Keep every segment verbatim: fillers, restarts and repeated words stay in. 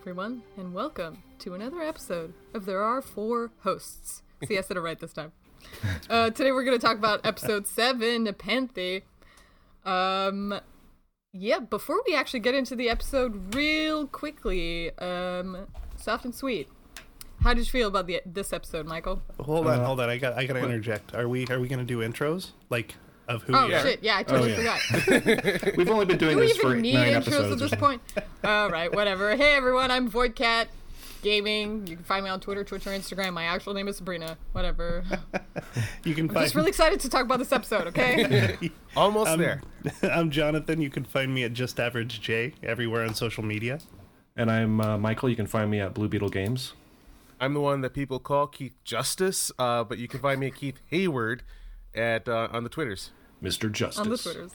everyone, and welcome to another episode of There Are Four Hosts. See, I said it right this time. Uh, today we're going to talk about episode seven, Nepenthe. Um, yeah, before we actually get into the episode real quickly, um, soft and sweet. How did you feel about the this episode, Michael? Hold on, Uh, hold on. I got I got to interject. Are we are we going to do intros like of who Oh, we are? shit, yeah, I totally Oh, yeah. forgot. We've only been doing Do we this for even need nine intros episodes. at this point? All right, whatever. Hey, everyone, I'm VoidCat Gaming. You can find me on Twitter, Twitch, or Instagram. My actual name is Sabrina. Whatever. You can I'm find just really excited to talk about this episode, okay? Almost I'm, there. I'm Jonathan. You can find me at Just Average J everywhere on social media. And I'm uh, Michael. You can find me at Blue Beetle Games. I'm the one that people call Keith Justice, uh, but you can find me at Keith Hayward at uh, on the Twitters. Mister Justice. On the Twitters.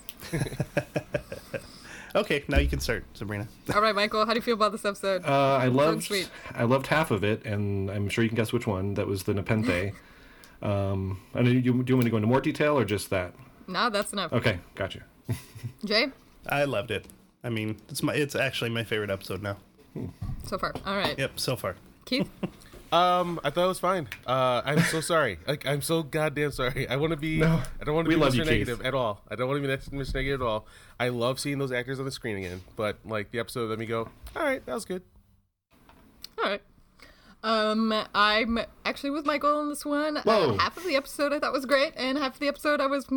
Okay, now you can start, Sabrina. All right, Michael, how do you feel about this episode? Uh, I loved sweet. I loved half of it, and I'm sure you can guess which one. That was the Nepenthe. um, and you, do you want me to go into more detail or just that? No, that's enough. Okay, gotcha. Jay, I loved it. I mean, it's my it's actually my favorite episode now. so far. All right. Yep, so far. Keith? Um, I thought it was fine. Uh, I'm so sorry. Like, I'm so goddamn sorry. I want to be. No, I don't want to we be love Mister you, Keith. Negative at all. I don't want to be Mister Negative at all. I love seeing those actors on the screen again. But like the episode, let me go. All right, that was good. All right. Um, I'm actually with Michael on this one. Whoa. Uh, half of the episode I thought was great, and half of the episode I was...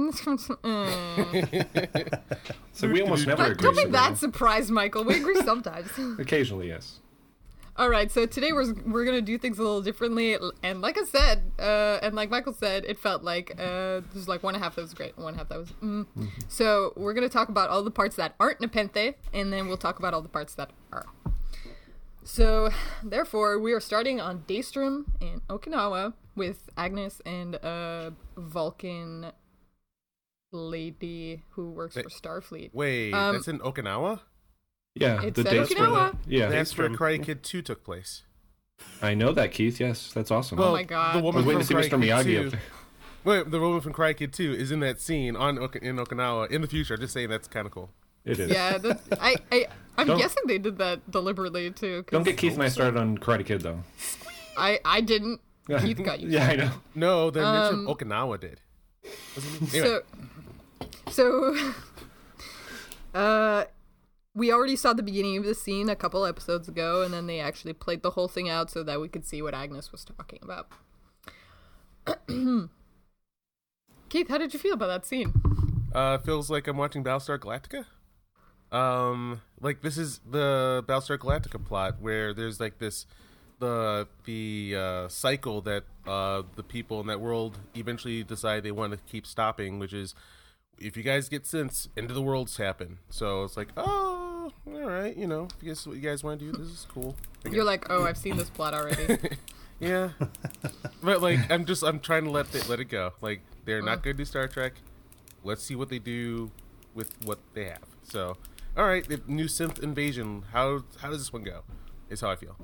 Mm. So we almost never But agree. don't be Sabrina. that surprised, Michael. We agree sometimes. Occasionally, yes. All right, so today we're we're gonna do things a little differently, and like I said, uh, and like Michael said, it felt like uh, there's like one half that was great, and one half that was. Mm. Mm-hmm. So we're gonna talk about all the parts that aren't Nepenthe, and then we'll talk about all the parts that are. So, therefore, we are starting on Daystrom in Okinawa with Agnes and a Vulcan lady who works for Starfleet. Wait, Um, that's in Okinawa. Yeah, It the said dates where Okinawa. the- yeah, That's where Daystrom. Karate Kid two took place. I know that, Keith. Yes, that's awesome. Oh my God. The I woman was waiting to see from Mister Karate Kid Miyagi two up there. Wait, the woman from Karate Kid two is in that scene on Ok- in Okinawa in the future. I'm just saying that's kind of cool. It is. Yeah, that's, I, I, I'm Don't- guessing they did that deliberately, too. 'cause Don't get Keith and I started on Karate Kid, though. I, I didn't. Keith got you. Yeah, I know. No, the Um, mention of Okinawa did. Wasn't he? Anyway. So, so, uh, we already saw the beginning of the scene a couple episodes ago, and then they actually played the whole thing out so that we could see what Agnes was talking about. Keith, how did you feel about that scene? Uh, feels like I'm watching Battlestar Galactica. Um, like this is the Battlestar Galactica plot where there's like this, the the uh, cycle that uh, the people in that world eventually decide they want to keep stopping, which is if you guys get sense, end of the worlds happen. So it's like, oh, all right, you know, if you guys what you guys want to do, this is cool. I You're guess. like, oh, I've seen this plot already. Yeah, but like I'm just I'm trying to let it let it go. Like they're not going to do Star Trek. Let's see what they do with what they have. So, all right, the new synth invasion. How how does this one go? Is how I feel.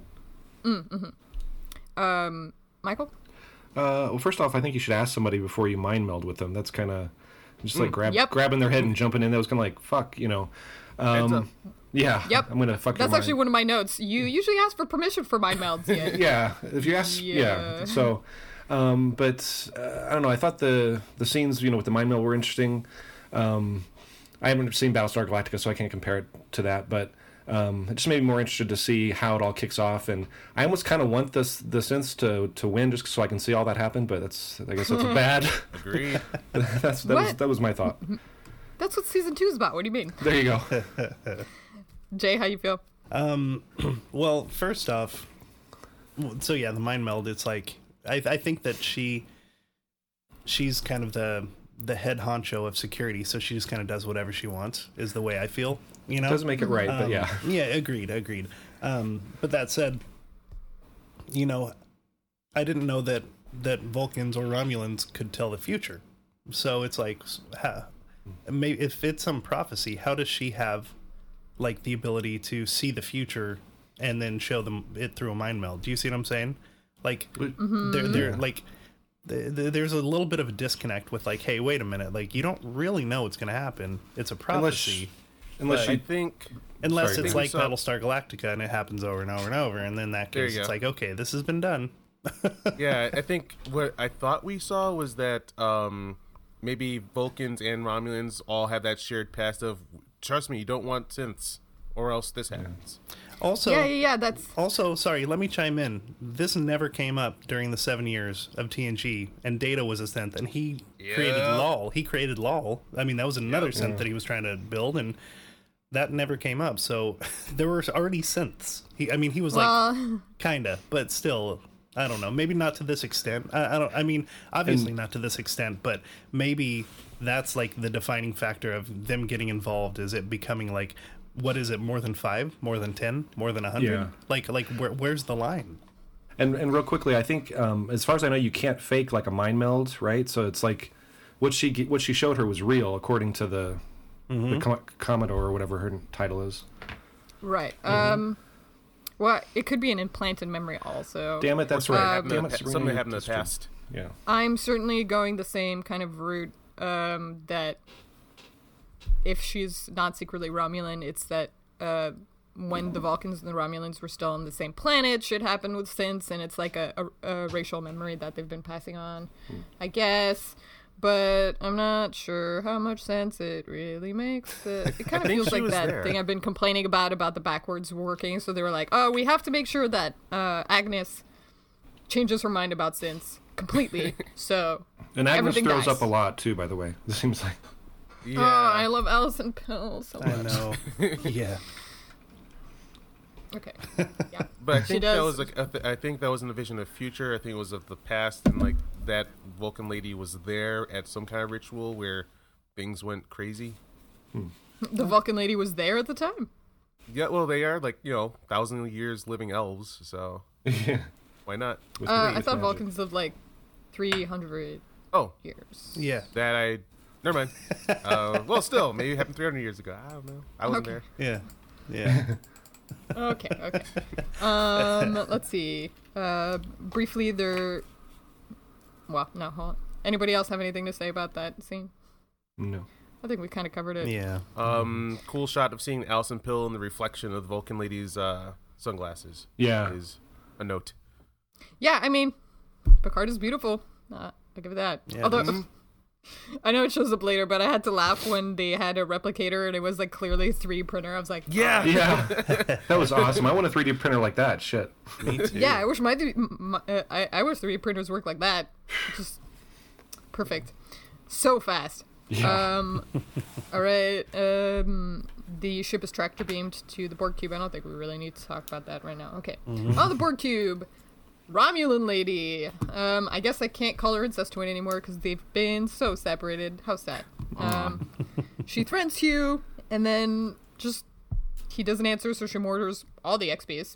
um, Michael? Uh, well, first off, I think you should ask somebody before you mind meld with them. That's kind of just like grab, Yep. grabbing their head and jumping in. That was kind of like, fuck, you know. Heads up. Um, yeah. Yep. I'm going to fuck That's your actually mind. one of my notes. You usually ask for permission for mind melds. Yeah. Yeah. If you ask, yeah. Yeah. So, um, but uh, I don't know. I thought the, the scenes, you know, with the mind meld were interesting. Um, I haven't seen Battlestar Galactica, so I can't compare it to that. But um, it just made me more interested to see how it all kicks off. And I almost kind of want this the synths to to win just so I can see all that happen. But that's I guess that's bad. Agreed. that's that was What? that was my thought. That's what season two is about. What do you mean? There you go. Jay, how you feel? Um, well, first off, so yeah, the mind meld. It's like I, I think that she, she's kind of the the head honcho of security, so she just kind of does whatever she wants. Is the way I feel. You know, Doesn't make it right, but Um, yeah. yeah, agreed, agreed. Um, but that said, you know, I didn't know that that Vulcans or Romulans could tell the future. So it's like, ha, maybe if it's some prophecy, how does she have like the ability to see the future and then show them it through a mind meld? Do you see what I'm saying? Like, they're they're like. th- th- There's a little bit of a disconnect with like, hey, wait a minute, like you don't really know what's going to happen. It's a prophecy. Unless I you think Unless Sorry, it's Dan. like So- Battlestar Galactica and it happens over and over and over, and then in that There you case it's go. like, okay, this has been done. Yeah, I think what I thought we saw was that um, maybe Vulcans and Romulans all have that shared past of, trust me, you don't want synths, or else this happens. Also, yeah, yeah, yeah. That's also, sorry, let me chime in. This never came up during the seven years of T N G, and Data was a synth, and he created Yeah. LOL. He created LOL. I mean, that was another Yeah. synth that he was trying to build, and that never came up. So there were already synths. He, I mean, he was like well, kinda, but still, I don't know. Maybe not to this extent. I, I don't. I mean, obviously not to this extent, but maybe that's like the defining factor of them getting involved. Is it becoming like, what is it? More than five? More than ten? More than a hundred? Yeah. Like, like where, where's the line? And and real quickly, I think um, as far as I know, you can't fake like a mind meld, right? So it's like what she what she showed her was real, according to the the Com- Commodore or whatever her title is. right. Um, well, it could be an implanted memory also. Damn it, that's Or right. happened in Damn the it, pa- Serena, something happened in that's the true. past. Yeah. I'm certainly going the same kind of route. Um, that if she's not secretly Romulan, it's that uh, when the Vulcans and the Romulans were still on the same planet, shit happened with synths, and it's like a, a, a racial memory that they've been passing on, I guess. But I'm not sure how much sense it really makes. Uh, it kind of think feels she like was that there. thing I've been complaining about about the backwards working. So they were like, "Oh, we have to make sure that uh, Agnes changes her mind about synths completely." So, And Agnes everything throws dies. up a lot too. By the way, it seems like Yeah. Oh, I love Alison Pill so I much. know. Yeah. Okay. Yeah. But I She think that does- was like I, th- I think that was in the vision of future. I think it was of the past, and like that Vulcan lady was there at some kind of ritual where things went crazy. The Vulcan lady was there at the time. Yeah, well, they are like you know thousand years living elves, so yeah. why not? With Uh, I great thought magic. Vulcans lived like three hundred Oh, years. Yeah. that I never mind. uh, well, still, maybe it happened three hundred years ago. I don't know. I wasn't Okay. there. Yeah. Yeah. Okay, okay. Um, let's see. Uh, briefly, there. Well, no, hold on. Anybody else have anything to say about that scene? No. I think we kind of covered it. Yeah. Um, cool shot of seeing Alison Pill in the reflection of the Vulcan lady's uh, sunglasses. Yeah. Is a note. Yeah, I mean, Picard is beautiful. Uh, I'll give it that. Yeah, Although, Mhm. I know it shows up later, but I had to laugh when they had a replicator and it was like clearly three D printer. I was like, Yeah. Yeah. That was awesome. I want a three D printer like that. Shit. Me too. yeah, I wish my, th- my uh, I, I wish three D printers work like that. Just perfect. So fast. Yeah. Um, all right. Um, the ship is tractor beamed to the Borg cube. I don't think we really need to talk about that right now. Okay. Oh, the Borg cube. Romulan lady. Um, I guess I can't call her incest twin anymore because they've been so separated. How sad. Um, she threatens Hugh, and then just he doesn't answer, so she murders all the X Ps.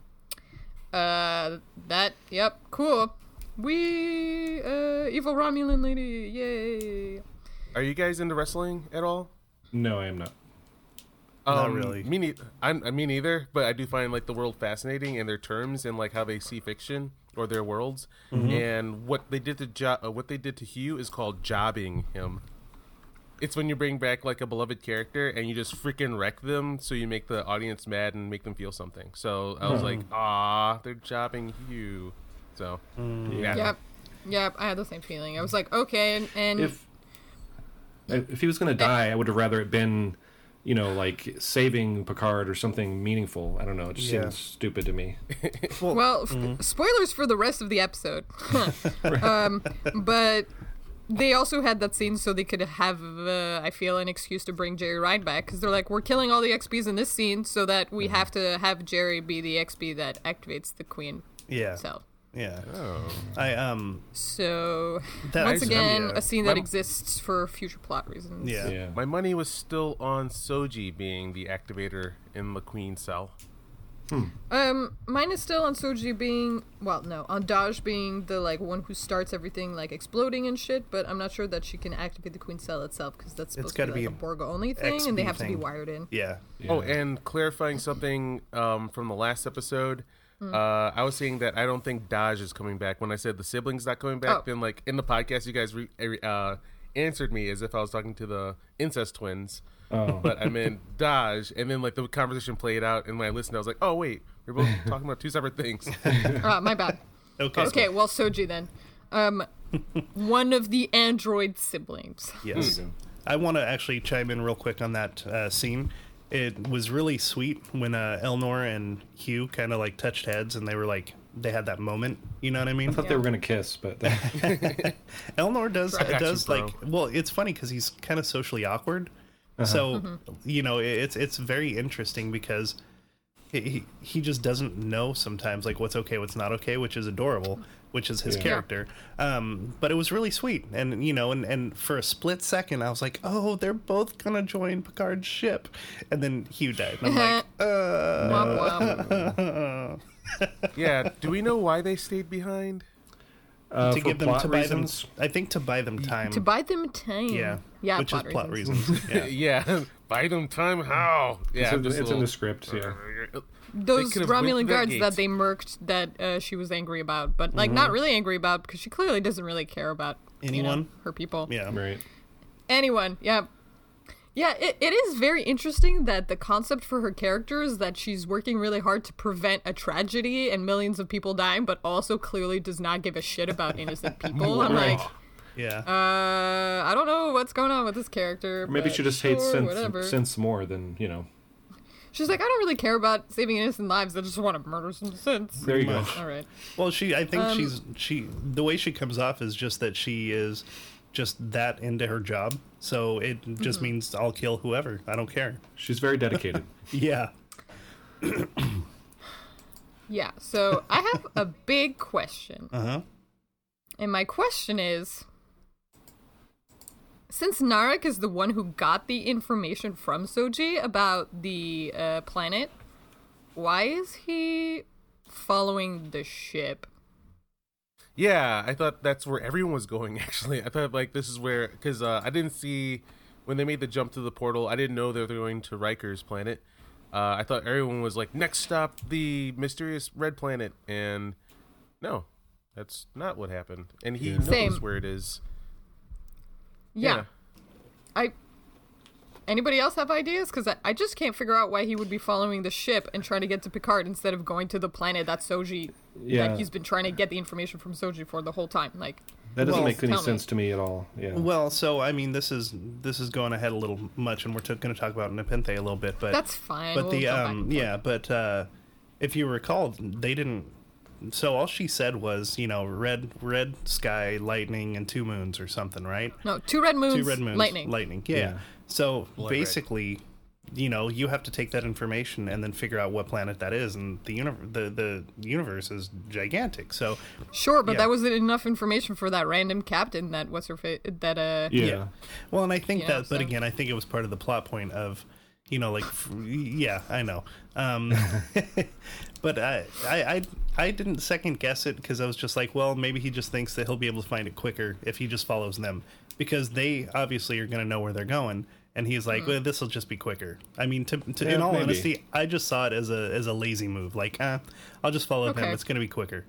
Uh, that. Yep. Cool. We uh, evil Romulan lady. Yay. Are you guys into wrestling at all? No, I am not. Not Um, really. Me, ne- I'm, I mean, neither. But I do find like the world fascinating and their terms and like how they see fiction or their worlds. And what they did to jo- uh, what they did to Hugh is called jobbing him. It's when you bring back like a beloved character and you just freaking wreck them, so you make the audience mad and make them feel something. So I was like, ah, they're jobbing Hugh. So yeah, Yep. Yep. I had the same feeling. I was like, okay, and, and If if he was going to die, I would have rather it been, you know, like saving Picard or something meaningful. I don't know. It just Yeah. seems stupid to me. well, f- spoilers for the rest of the episode. um, but they also had that scene so they could have, uh, I feel, an excuse to bring Jerry Ryan back because they're like, we're killing all the X Ps in this scene so that we have to have Jerry be the X P that activates the Queen Yeah. cell. Yeah. Oh. I um. So That once I- again, yeah. a scene that My- exists for future plot reasons. Yeah. Yeah. My money was still on Soji being the activator in the Queen cell. Um, mine is still on Soji being, well, no, on Daj being the, like, one who starts everything, like, exploding and shit, but I'm not sure that she can activate the Queen Cell itself, because that's supposed to gotta be, like, be a Borg-only thing, and they X P have to be thing. wired in. Yeah. Yeah. Oh, and clarifying something um, from the last episode. Uh, I was saying that I don't think Daj is coming back. When I said the siblings not coming back, Oh. then like in the podcast, you guys re- uh, answered me as if I was talking to the incest twins. Oh. but I meant Daj. And then like the conversation played out, and when I listened, I was like, oh wait, we're both talking about two separate things. Uh, my bad. Okay. Okay, well, Soji then. Um, one of the android siblings. Yes. I want to actually chime in real quick on that uh, scene. It was really sweet when uh, Elnor and Hugh kind of like touched heads, and they were like, they had that moment. You know what I mean? I thought Yeah. they were gonna kiss, but Elnor does I got does you, bro. like well, it's funny because he's kind of socially awkward. So you know, it's it's very interesting because he he- he just doesn't know sometimes like what's okay, what's not okay, which is adorable, which is his Yeah. character. Um, but it was really sweet, and you know, and and for a split second, I was like, oh, they're both gonna join Picard's ship, and then Hugh died, and I'm like, uh. Womp womp. Yeah. Do we know why they stayed behind? uh, to for give them plot to buy reasons, them, I think to buy them time. To buy them time. yeah, Yeah, which plot is plot reasons. reasons. Yeah. Yeah. Buy them time. How? Yeah. it's, I'm in, just it's a in the little- script. Yeah. Those could've went Romulan through that guards gate. that they murked that uh, she was angry about, but like not really angry about because she clearly doesn't really care about you know, Anyone? her people. Yeah. Right. Anyone, yeah. Yeah, it, it is very interesting that the concept for her character is that she's working really hard to prevent a tragedy and millions of people dying, but also clearly does not give a shit about innocent people. I'm Right. like, Yeah. uh, I don't know what's going on with this character. Or maybe but she just sure, hates synth, whatever. synths more than you know. She's like, I don't really care about saving innocent lives. I just want to murder some synths. There you go. much. All right. Well, she. I think Um, she's she. The way she comes off is just that she is just that into her job. So it just Mm-hmm. means I'll kill whoever. I don't care. She's very dedicated. Yeah. Yeah, so I have a big question. Uh huh. And my question is, since Narek is the one who got the information from Soji about the uh, planet, why is he following the ship? Yeah, I thought that's where everyone was going, actually. I thought, like, this is where... Because uh, I didn't see... When they made the jump to the portal, I didn't know they were going to Riker's planet. Uh, I thought everyone was like, next stop, the mysterious red planet. And no, that's not what happened. And he Yeah. knows Same. where it is. Yeah. I. Anybody else have ideas? Because I, I just can't figure out why he would be following the ship and trying to get to Picard instead of going to the planet that Soji... Yeah. That he's been trying to get the information from Soji for the whole time. Like, That doesn't Well, make any tell me. sense to me at all. Yeah. Well, so I mean, this is this is going ahead a little much, and we're t- going to talk about Nepenthe a little bit, but that's fine. but We'll the go back um and forth. yeah, but uh, if you recall, they didn't. So all she said was, you know, red red sky, lightning, and two moons or something, right? No, two red moons, Two red moons, lightning. lightning. Yeah. Yeah. So Blood red. basically, you know, you have to take that information and then figure out what planet that is, and the uni- the the universe is gigantic. So Sure, but Yeah. that wasn't enough information for that random captain that what's her fa- that uh yeah. yeah. Well, and I think Yeah, that, but so- again, I think it was part of the plot point of, you know, like, f- yeah, I know. Um, but I, I, I, I didn't second guess it because I was just like, well, maybe he just thinks that he'll be able to find it quicker if he just follows them, because they obviously are going to know where they're going. And he's like, well, this will just be quicker. I mean, to, to, Yeah, in all maybe. honesty, I just saw it as a as a lazy move. Like, ah, I'll just follow Okay. them. It's going to be quicker.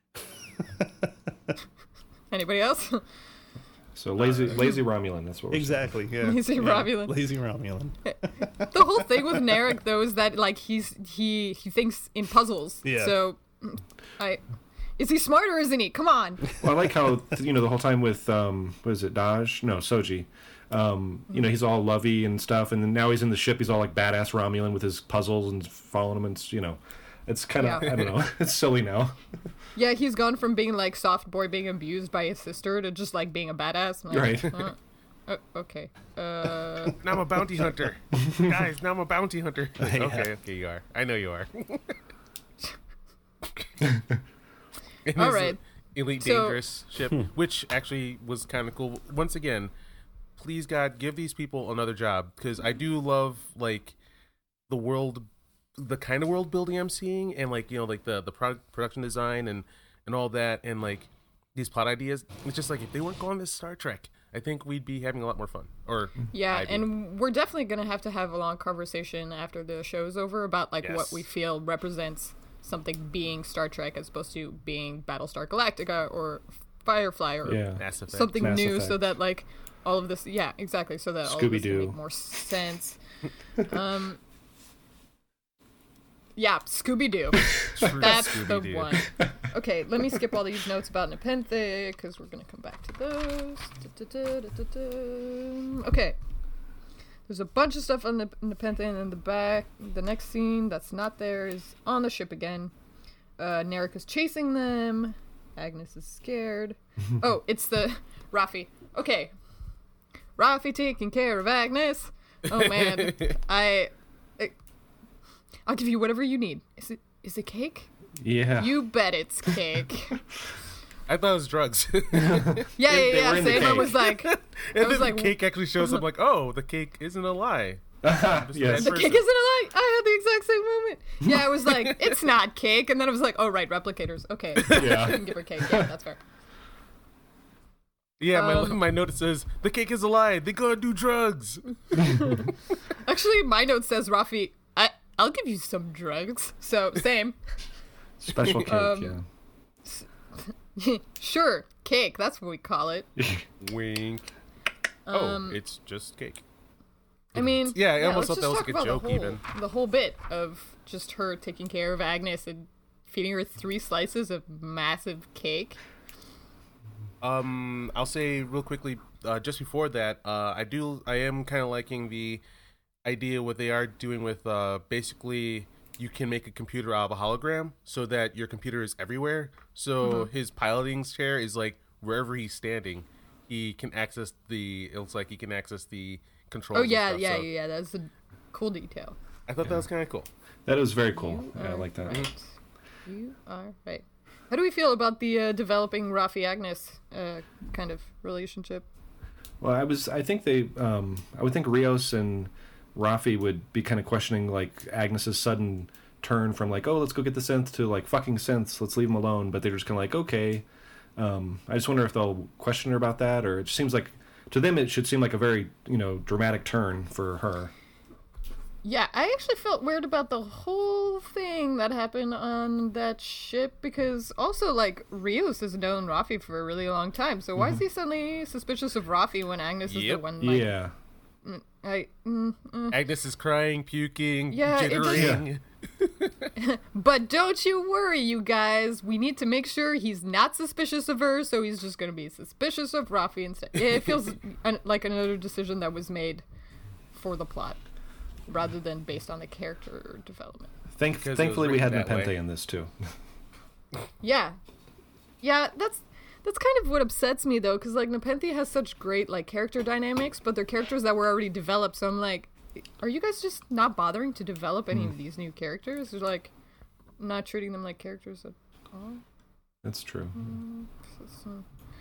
anybody else? So lazy, lazy Romulan. That's what we're Exactly. Yeah. Lazy yeah. Romulan. Lazy Romulan. The whole thing with Narek though is that like he's he he thinks in puzzles. Yeah. So I is he smart or isn't he? Come on. Well, I like how you know the whole time with um, what is it, Daj? No, Soji. Um, you know, he's all lovey and stuff, and then now he's in the ship. He's all like badass Romulan with his puzzles and following him. And it's, you know, it's kind of Yeah. I don't know. It's silly now. Yeah, he's gone from being like soft boy being abused by his sister to just like being a badass. I'm like, Right. uh, uh, okay. Uh Now I'm a bounty hunter. Guys, now I'm a bounty hunter. Okay, okay, you are. I know you are. It All is right. a Elite So- Dangerous ship, which actually was kind of cool. Once again, please God, give these people another job, because I do love like the world, the kind of world building I'm seeing, and like you know like the the product production design and and all that, and like these plot ideas. It's just like if they weren't going this Star Trek, I think we'd be having a lot more fun. Or Yeah, I'd be. and we're definitely gonna have to have a long conversation after the show's over about like what Yes. we feel represents something being Star Trek as opposed to being Battlestar Galactica or Firefly or Yeah. Mass Effect. something Mass new, Effect. so that like all of this, yeah, exactly, so that all of this can Scooby-Doo. make more sense. um, yeah, Scooby-Doo. True That's Scooby-Doo. the one. Okay, let me skip all these notes about Nepenthe, because we're going to come back to those. Da-da-da-da-da-da. Okay. There's a bunch of stuff on the Nepenthe, and in the back, the next scene that's not there is on the ship again. Uh, Narek is chasing them. Agnes is scared. Oh, it's the Rafi. Okay. Rafi taking care of Agnes. Oh, man. I... I I'll give you whatever you need. Is it is it cake? Yeah. You bet it's cake. I thought it was drugs. Yeah, yeah, they yeah. were in the Same. I cake. was like, and I was then like, the cake actually shows up. Like, oh, the cake isn't a lie. yes. the person. cake isn't a lie. I had the exact same moment. Yeah, I was like, it's not cake, and then I was like, oh right, replicators. Okay, Yeah. I can give her cake. Yeah, that's fair. Yeah, my Um, my note says the cake is a lie. They gotta do drugs. Actually, my note says Rafi. I I'll give you some drugs. So same. Special cake, Um, yeah. Sure, cake. That's what we call it. Wink. Um, oh, it's just cake. I mean, Yeah, I almost let's thought that just was talk like a about joke the whole, even. The whole bit of just her taking care of Agnes and feeding her three slices of massive cake. Um, I'll say real quickly, uh, just before that, uh, I do, I am kind of liking the idea what they are doing with, uh, basically you can make a computer out of a hologram so that your computer is everywhere. So Mm-hmm. his piloting chair is like wherever he's standing, he can access the. It looks like he can access the controls. Oh and yeah, stuff, yeah, so yeah, yeah. That's a cool detail. I thought that was kind of cool. That is very cool. You Yeah, I are like that. Right. You are right. How do we feel about the uh, developing Rafi Agnes uh, kind of relationship? Well, I was. I think they. Um, I would think Rios and Rafi would be kind of questioning like Agnes's sudden turn from like, oh, let's go get the synth to like fucking synths, let's leave them alone. But they're just kind of like, okay. Um, I just wonder if they'll question her about that, or it just seems like to them it should seem like a very you know dramatic turn for her. Yeah, I actually felt weird about the whole thing that happened on that ship because also, like, Rios has known Rafi for a really long time, so why is he suddenly suspicious of Rafi when Agnes is Yep. the one, like, Yeah. I, mm, mm. Agnes is crying, puking, Yeah, it just- jittering. But don't you worry, you guys, we need to make sure he's not suspicious of her, so he's just gonna be suspicious of Rafi instead. It feels an, like another decision that was made for the plot, rather than based on the character development. Thank, Because it was thankfully, we had written that Nepenthe way. in this too. Yeah. Yeah, that's that's kind of what upsets me though, because like Nepenthe has such great like character dynamics, but they're characters that were already developed. So I'm like, are you guys just not bothering to develop any of these new characters? Or like not treating them like characters at all? That's true. So-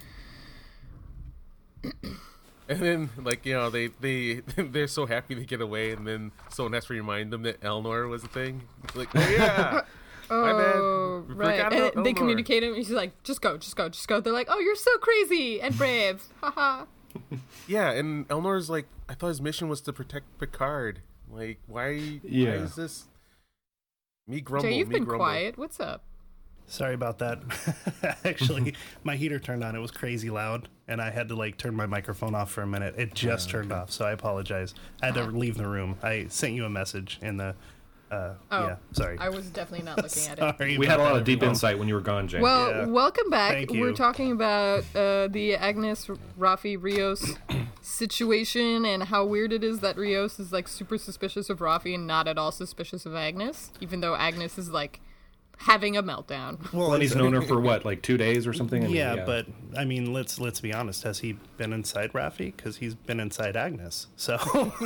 And then, like, you know, they, they, they're so happy to get away, and then someone has to remind them that Elnor was a thing. It's like, oh, yeah! My bad. Oh, We right. forgot And about they Elnor. communicate him. He's like, just go, just go, just go. They're like, oh, you're so crazy and brave. Haha. Yeah, and Elnor's like, I thought his mission was to protect Picard. Like, why, Yeah. why is this? Me grumble, Jay, you've me been grumble. quiet. What's up? Sorry about that. Actually, my heater turned on. It was crazy loud, and I had to like turn my microphone off for a minute. It just turned off, so I apologize. I had to leave the room. I sent you a message in the. Uh, Oh, yeah, sorry. I was definitely not looking at it. Sorry We had a about lot that, of deep everyone. insight when you were gone, Jane. Well, Yeah. welcome back. Thank We're you. talking about uh, the Agnes Rafi Rios situation and how weird it is that Rios is like super suspicious of Rafi and not at all suspicious of Agnes, even though Agnes is like having a meltdown. well, and he's known her for what, like two days or something? I mean, Yeah, but I mean, let's let's be honest. Has he been inside Rafi? Because he's been inside Agnes. So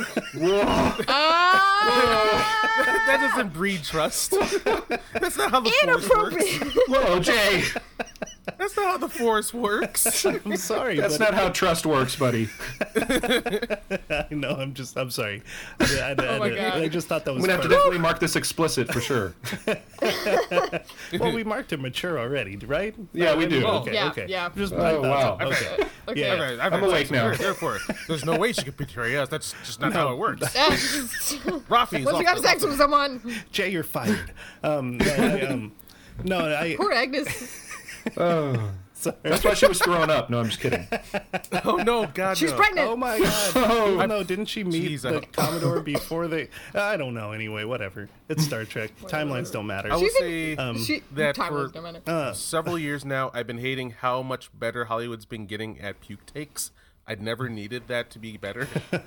Ah! That doesn't breed trust. That's not how the Force works. Inappropriate. whoa, Jay, That's not how the Force works. I'm sorry. that's but not how trust works, buddy. I know. I'm just. I'm sorry. I, I, I, Oh my I, God. I just thought that I'm was. gonna have to funny. definitely mark this explicit for sure. Well, we marked it mature already, right? Yeah, we do. Okay, Yeah, okay. yeah. Just Oh, wow. Okay. Okay. Yeah. Alright, I've I'm had awake sex now. with her, Therefore, there's no way she could betray us. That's just not how it works. Rafi is Once you off have the- sex with someone, Jay, you're fired. Um, no, I, um, no, I. poor Agnes. Oh, Sorry. That's why she was thrown up. No, I'm just kidding. Oh no, God, She's no. pregnant. Oh my god! Oh. Well, no, didn't she meet Jeez, the I- Commodore before they? I don't know. Anyway, whatever. It's Star Trek. Timelines don't matter. I will She's in- say Um, she that time for was no matter. Uh, several years now, I've been hating how much better Hollywood's been getting at puke takes. I'd never needed that to be better.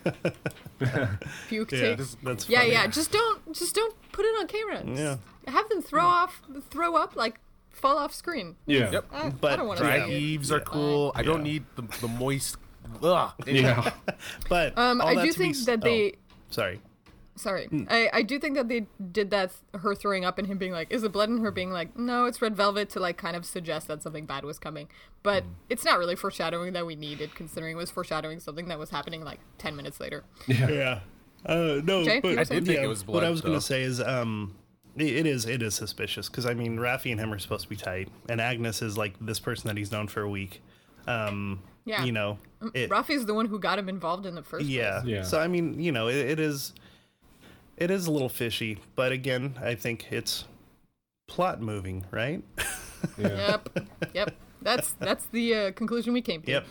Puke yeah, takes. that's Yeah, funny. yeah. Just don't, just don't put it on camera. Yeah. Just have them throw off, throw up, like fall off screen. Yeah. Yep. I, I But don't want to Dry Yeah. see it. heaves are cool. I don't Yeah. need the, the moist. Ugh. Yeah. But Um, all I that do to be think s- that oh, they. sorry. Sorry, Hmm. I, I do think that they did that. Her throwing up and him being like, "Is it blood?" and her being like, "No, it's red velvet," to like kind of suggest that something bad was coming. But Hmm. it's not really foreshadowing that we needed, considering it was foreshadowing something that was happening like ten minutes later. Yeah. Uh, no, Jay, but you were I did think yeah, it was what I blood, was going though. to say is, um, it, it is it is suspicious because I mean, Raffi and him are supposed to be tight, and Agnes is like this person that he's known for a week. Um, Yeah. You know. It, Rafi's the one who got him involved in the first yeah. place. Yeah. So I mean, you know, it, it is it is a little fishy, but again, I think it's plot moving, right? Yeah. Yep. Yep. That's that's the uh, conclusion we came to. Yep.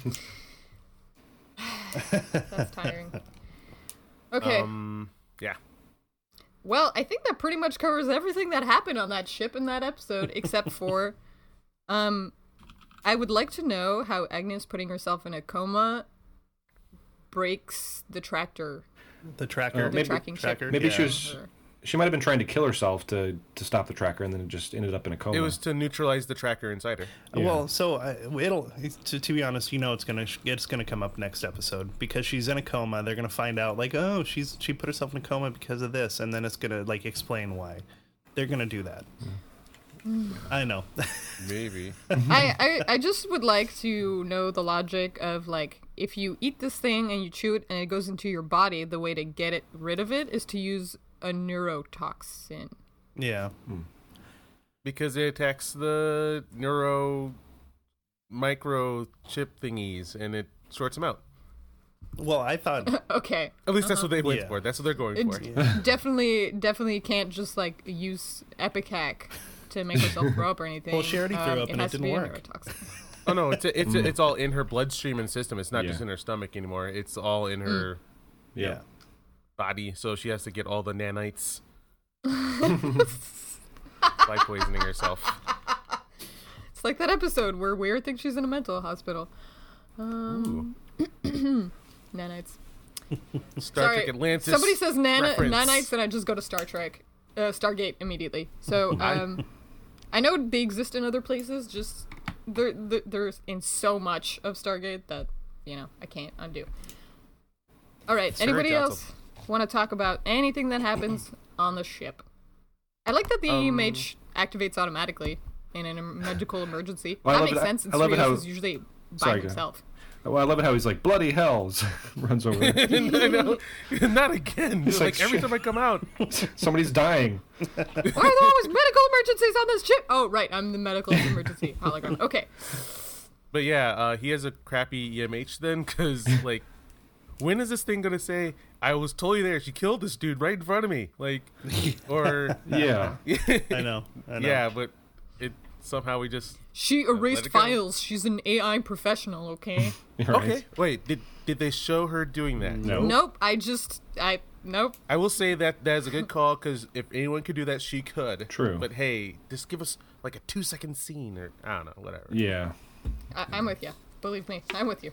That's tiring. Okay. Um. Yeah. Well, I think that pretty much covers everything that happened on that ship in that episode, except for, um, I would like to know how Agnes putting herself in a coma breaks the tractor. The tracker, Uh, maybe- tracking ship. tracker. Maybe yeah. she was. Her. She might have been trying to kill herself to to stop the tracker, and then it just ended up in a coma. It was to neutralize the tracker inside her. Yeah. Well, so I, it'll to, to be honest, you know, it's gonna it's gonna come up next episode because she's in a coma. They're gonna find out like, oh, she's she put herself in a coma because of this, and then it's gonna like explain why. They're gonna do that. I know. Maybe. I, I I just would like to know the logic of like if you eat this thing and you chew it and it goes into your body, the way to get it rid of it is to use a neurotoxin. Yeah. Because it attacks the neuro micro chip thingies and it sorts them out. Well, I thought Okay. At least that's what they went Yeah. for. That's what they're going It for. definitely definitely can't just like use Epicac to make herself throw up or anything. Well, she already threw Um, up and it has to didn't be a work. neurotoxin. Oh no, it's it's it's all in her bloodstream and system. It's not Yeah. just in her stomach anymore. It's all in her yeah. body. So she has to get all the nanites by poisoning herself. It's like that episode where Weir thinks she's in a mental hospital. Um, nanites. Star Sorry, Trek Atlantis. somebody says nana- reference. nanites, and I just go to Star Trek, uh, Stargate immediately. So um, I know they exist in other places. Just they're, they're they're in so much of Stargate that you know I can't undo. All right, Sure, anybody Johnson. else want to talk about anything that happens on the ship? I like that the E M H activates automatically in a medical emergency. Well, I that love makes it- sense. And I love it Sirius how- is usually by Sorry, go ahead. himself. Well, I love it how he's like bloody hells, runs over. I know. Not again. It's like, like, every shit. time I come out. Somebody's dying. Why are there always medical emergencies on this ship? Oh, right, I'm the medical emergency hologram. Okay. But yeah, uh, he has a crappy E M H then, because, like, when is this thing going to say, I was totally there, she killed this dude right in front of me? Like, or, Yeah. I know. I know. yeah, but it somehow we just, She let erased it go. files. She's an A I professional, okay? Right. okay, wait, did did they show her doing that? No. Nope, I just, I, nope. I will say that that is a good call, because if anyone could do that, she could. True. But hey, just give us, like, a two-second scene, or, I don't know, whatever. Yeah. I, I'm with you. Believe me, I'm with you.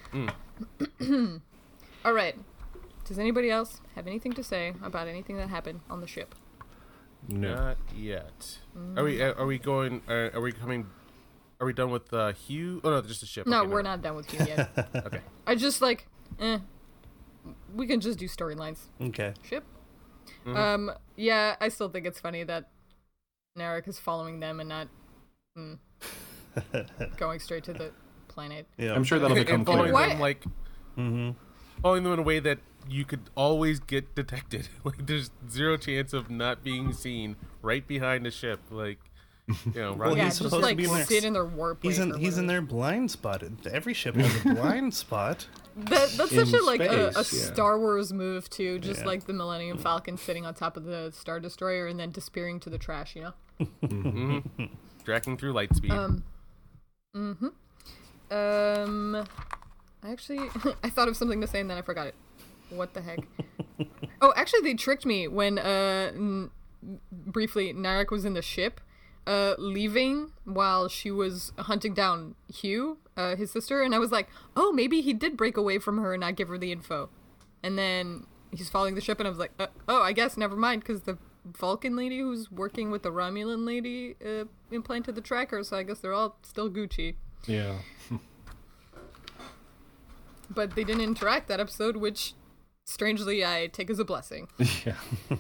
All right. Does anybody else have anything to say about anything that happened on the ship? No. Not yet. Are we, are we going, are, are we coming, are we done with uh, Hugh? Oh, no, just the ship. No, Okay, we're never not done with you yet. mind. Okay. I just like, eh. We can just do storylines. Okay. Ship. Um. Yeah, I still think it's funny that Narek is following them and not mm, going straight to the planet. Yeah. I'm sure that'll become and following clear. Why- them like Mm-hmm. following them in a way that you could always get detected. Like there's zero chance of not being seen right behind the ship. Like you know, Well, right yeah, he's just supposed to like be in there. sit in their warp. He's wave in or he's in whatever. their blind spot. Every ship has a blind spot. That, that's in such a like a, a space, yeah. Star Wars move too, just Yeah. like the Millennium Falcon sitting on top of the Star Destroyer and then disappearing to the trash. You know. mm-hmm. Tracking through light speed. Um. Um, actually, I thought of something to say and then I forgot it. What the heck? Oh, actually, they tricked me when, uh, n- briefly, Narek was in the ship, uh, leaving while she was hunting down Hugh, uh, his sister, and I was like, oh, maybe he did break away from her and not give her the info. And then he's following the ship, and I was like, uh, oh, I guess, never mind, because the Vulcan lady who's working with the Romulan lady, uh, implanted the tracker, so I guess they're all still Gucci. Yeah. But they didn't interact that episode, which, strangely, I take as a blessing. Yeah.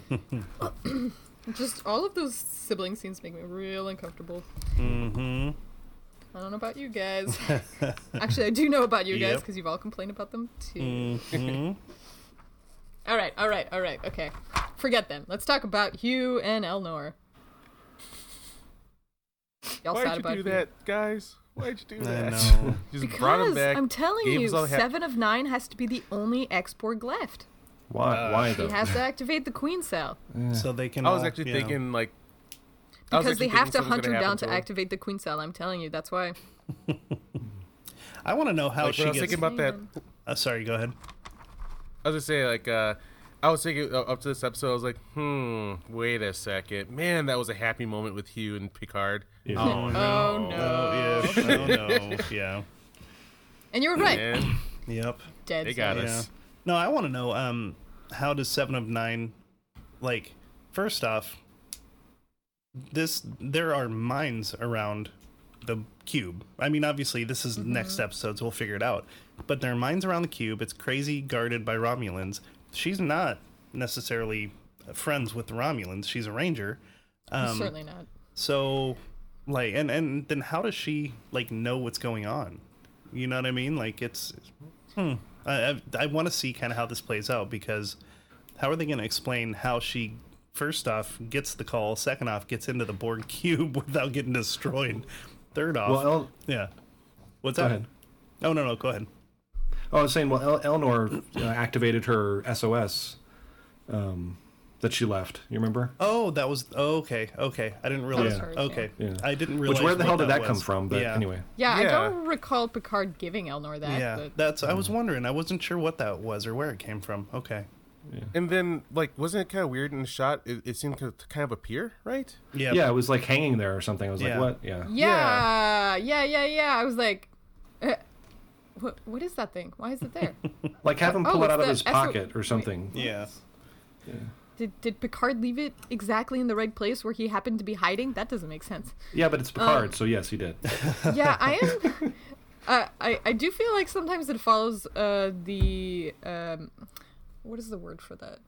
Just all of those sibling scenes make me real uncomfortable. Mm-hmm. I don't know about you guys. Actually, I do know about you guys Yep. because you've all complained about them too. Mm-hmm. All right, all right, all right. Okay, forget them. Let's talk about Hugh and Elnor. Y'all Why'd sad you about do Hugh? that, guys? Why'd you do I that? know. Just brought him Because back. I'm telling gave you, us all the hap- seven of nine has to be the only X-Borg left. Why? Uh, Why He though? has to activate the Queen cell So they can. I was all, actually you know, thinking like I was because they actually have to thinking something's hunt her gonna down happen to her. activate the Queen cell. I'm telling you, that's why. I want to know how Like, she when I was gets. thinking about that, Uh, sorry, go ahead. I was just saying like uh, I was thinking uh, up to this episode. I was like, hmm, wait a second, man, that was a happy moment with Hugh and Picard. Yeah. Oh no, Oh, no. Oh yeah. Oh no. Yeah. And you were right. man, Yep. Dead. they got son. Yeah. us. No, I want to know. Um, how does Seven of Nine, like, first off, this there are mines around the cube. I mean, obviously, this is next episode, so we'll figure it out. But there are mines around the cube. It's crazy guarded by Romulans. She's not necessarily friends with the Romulans. She's a ranger. Um, Certainly not. So, like, and and then how does she like know what's going on? You know what I mean? Like, it's hmm. I I, I want to see kind of how this plays out, because how are they going to explain how she first off gets the call, second off gets into the Borg cube without getting destroyed, third off, Well, El- yeah. What's go that? ahead. Oh no no, go ahead. Oh, I was saying, well, El- Elnor uh, activated her S O S um, that she left. You remember? Oh, that was oh, okay okay. I didn't realize. was hers, okay, yeah. I didn't realize. Which, where the what hell did that was. come from? But yeah. anyway. Yeah, Yeah. I don't recall Picard giving Elnor that. Yeah, but that's. I was wondering. I wasn't sure what that was or where it came from. Okay. And then like, wasn't it kind of weird in the shot? It, it seemed to kind of appear, right? Yeah. Yeah, it was like hanging there or something. I was Yeah. like, what? Yeah. yeah, yeah, yeah, yeah. I was like, uh, what? What is that thing? Why is it there? Like have him Oh, pull it it's out of the his S O pocket or something. Yeah. did Did Picard leave it exactly in the right place where he happened to be hiding? That doesn't make sense. Yeah, but it's Um, Picard, so yes, he did. Yeah, I am. Uh, I I do feel like sometimes it follows uh the um, what is the word for that?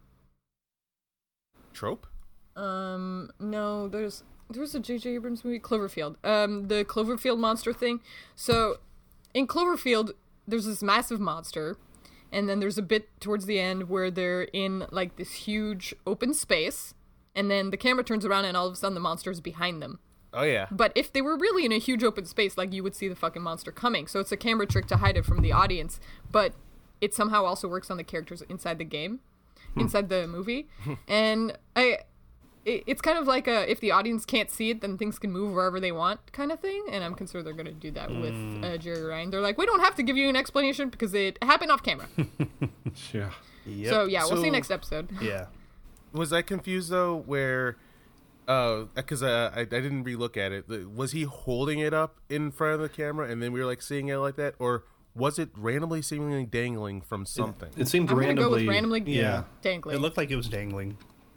Trope. Um, no, there's there's a J J Abrams movie, Cloverfield. Um, the Cloverfield monster thing. So, in Cloverfield, there's this massive monster, and then there's a bit towards the end where they're in like this huge open space, and then the camera turns around, and all of a sudden the monster's behind them. Oh yeah. But if they were really in a huge open space, like you would see the fucking monster coming. So it's a camera trick to hide it from the audience, but it somehow also works on the characters inside the game, inside the movie. And I, it, it's kind of like a if the audience can't see it, then things can move wherever they want kind of thing. And I'm concerned they're going to do that with uh, Jerry Ryan. They're like, we don't have to give you an explanation because it happened off camera. Yeah. Yep. So yeah, we'll see So- next episode. Yeah. Was I confused though? Where, uh, because uh, I I didn't relook at it. Was he holding it up in front of the camera, and then we were like seeing it like that, or was it randomly, seemingly dangling from something? It seemed I'm going to go randomly. with randomly Yeah. dangling. It looked like it was dangling.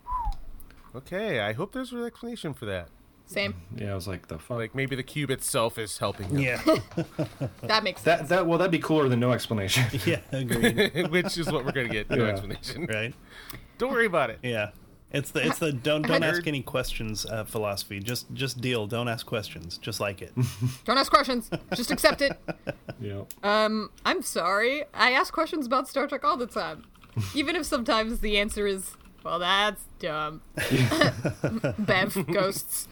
Okay, I hope there's an explanation for that. Same. Yeah, I was like, the fuck. Like maybe the cube itself is helping him. Yeah. That makes sense. that that well, that'd be cooler than no explanation. Yeah. Agreed. Which is what we're gonna get. No Yeah. explanation. Right. Don't worry about it. Yeah. It's the it's the don't don't heard- ask any questions uh, philosophy. Just just deal. Don't ask questions. Just like it. Don't ask questions. Just accept it. Yeah. Um, I'm sorry. I ask questions about Star Trek all the time. Even if sometimes the answer is, well, that's dumb. Bev ghosts.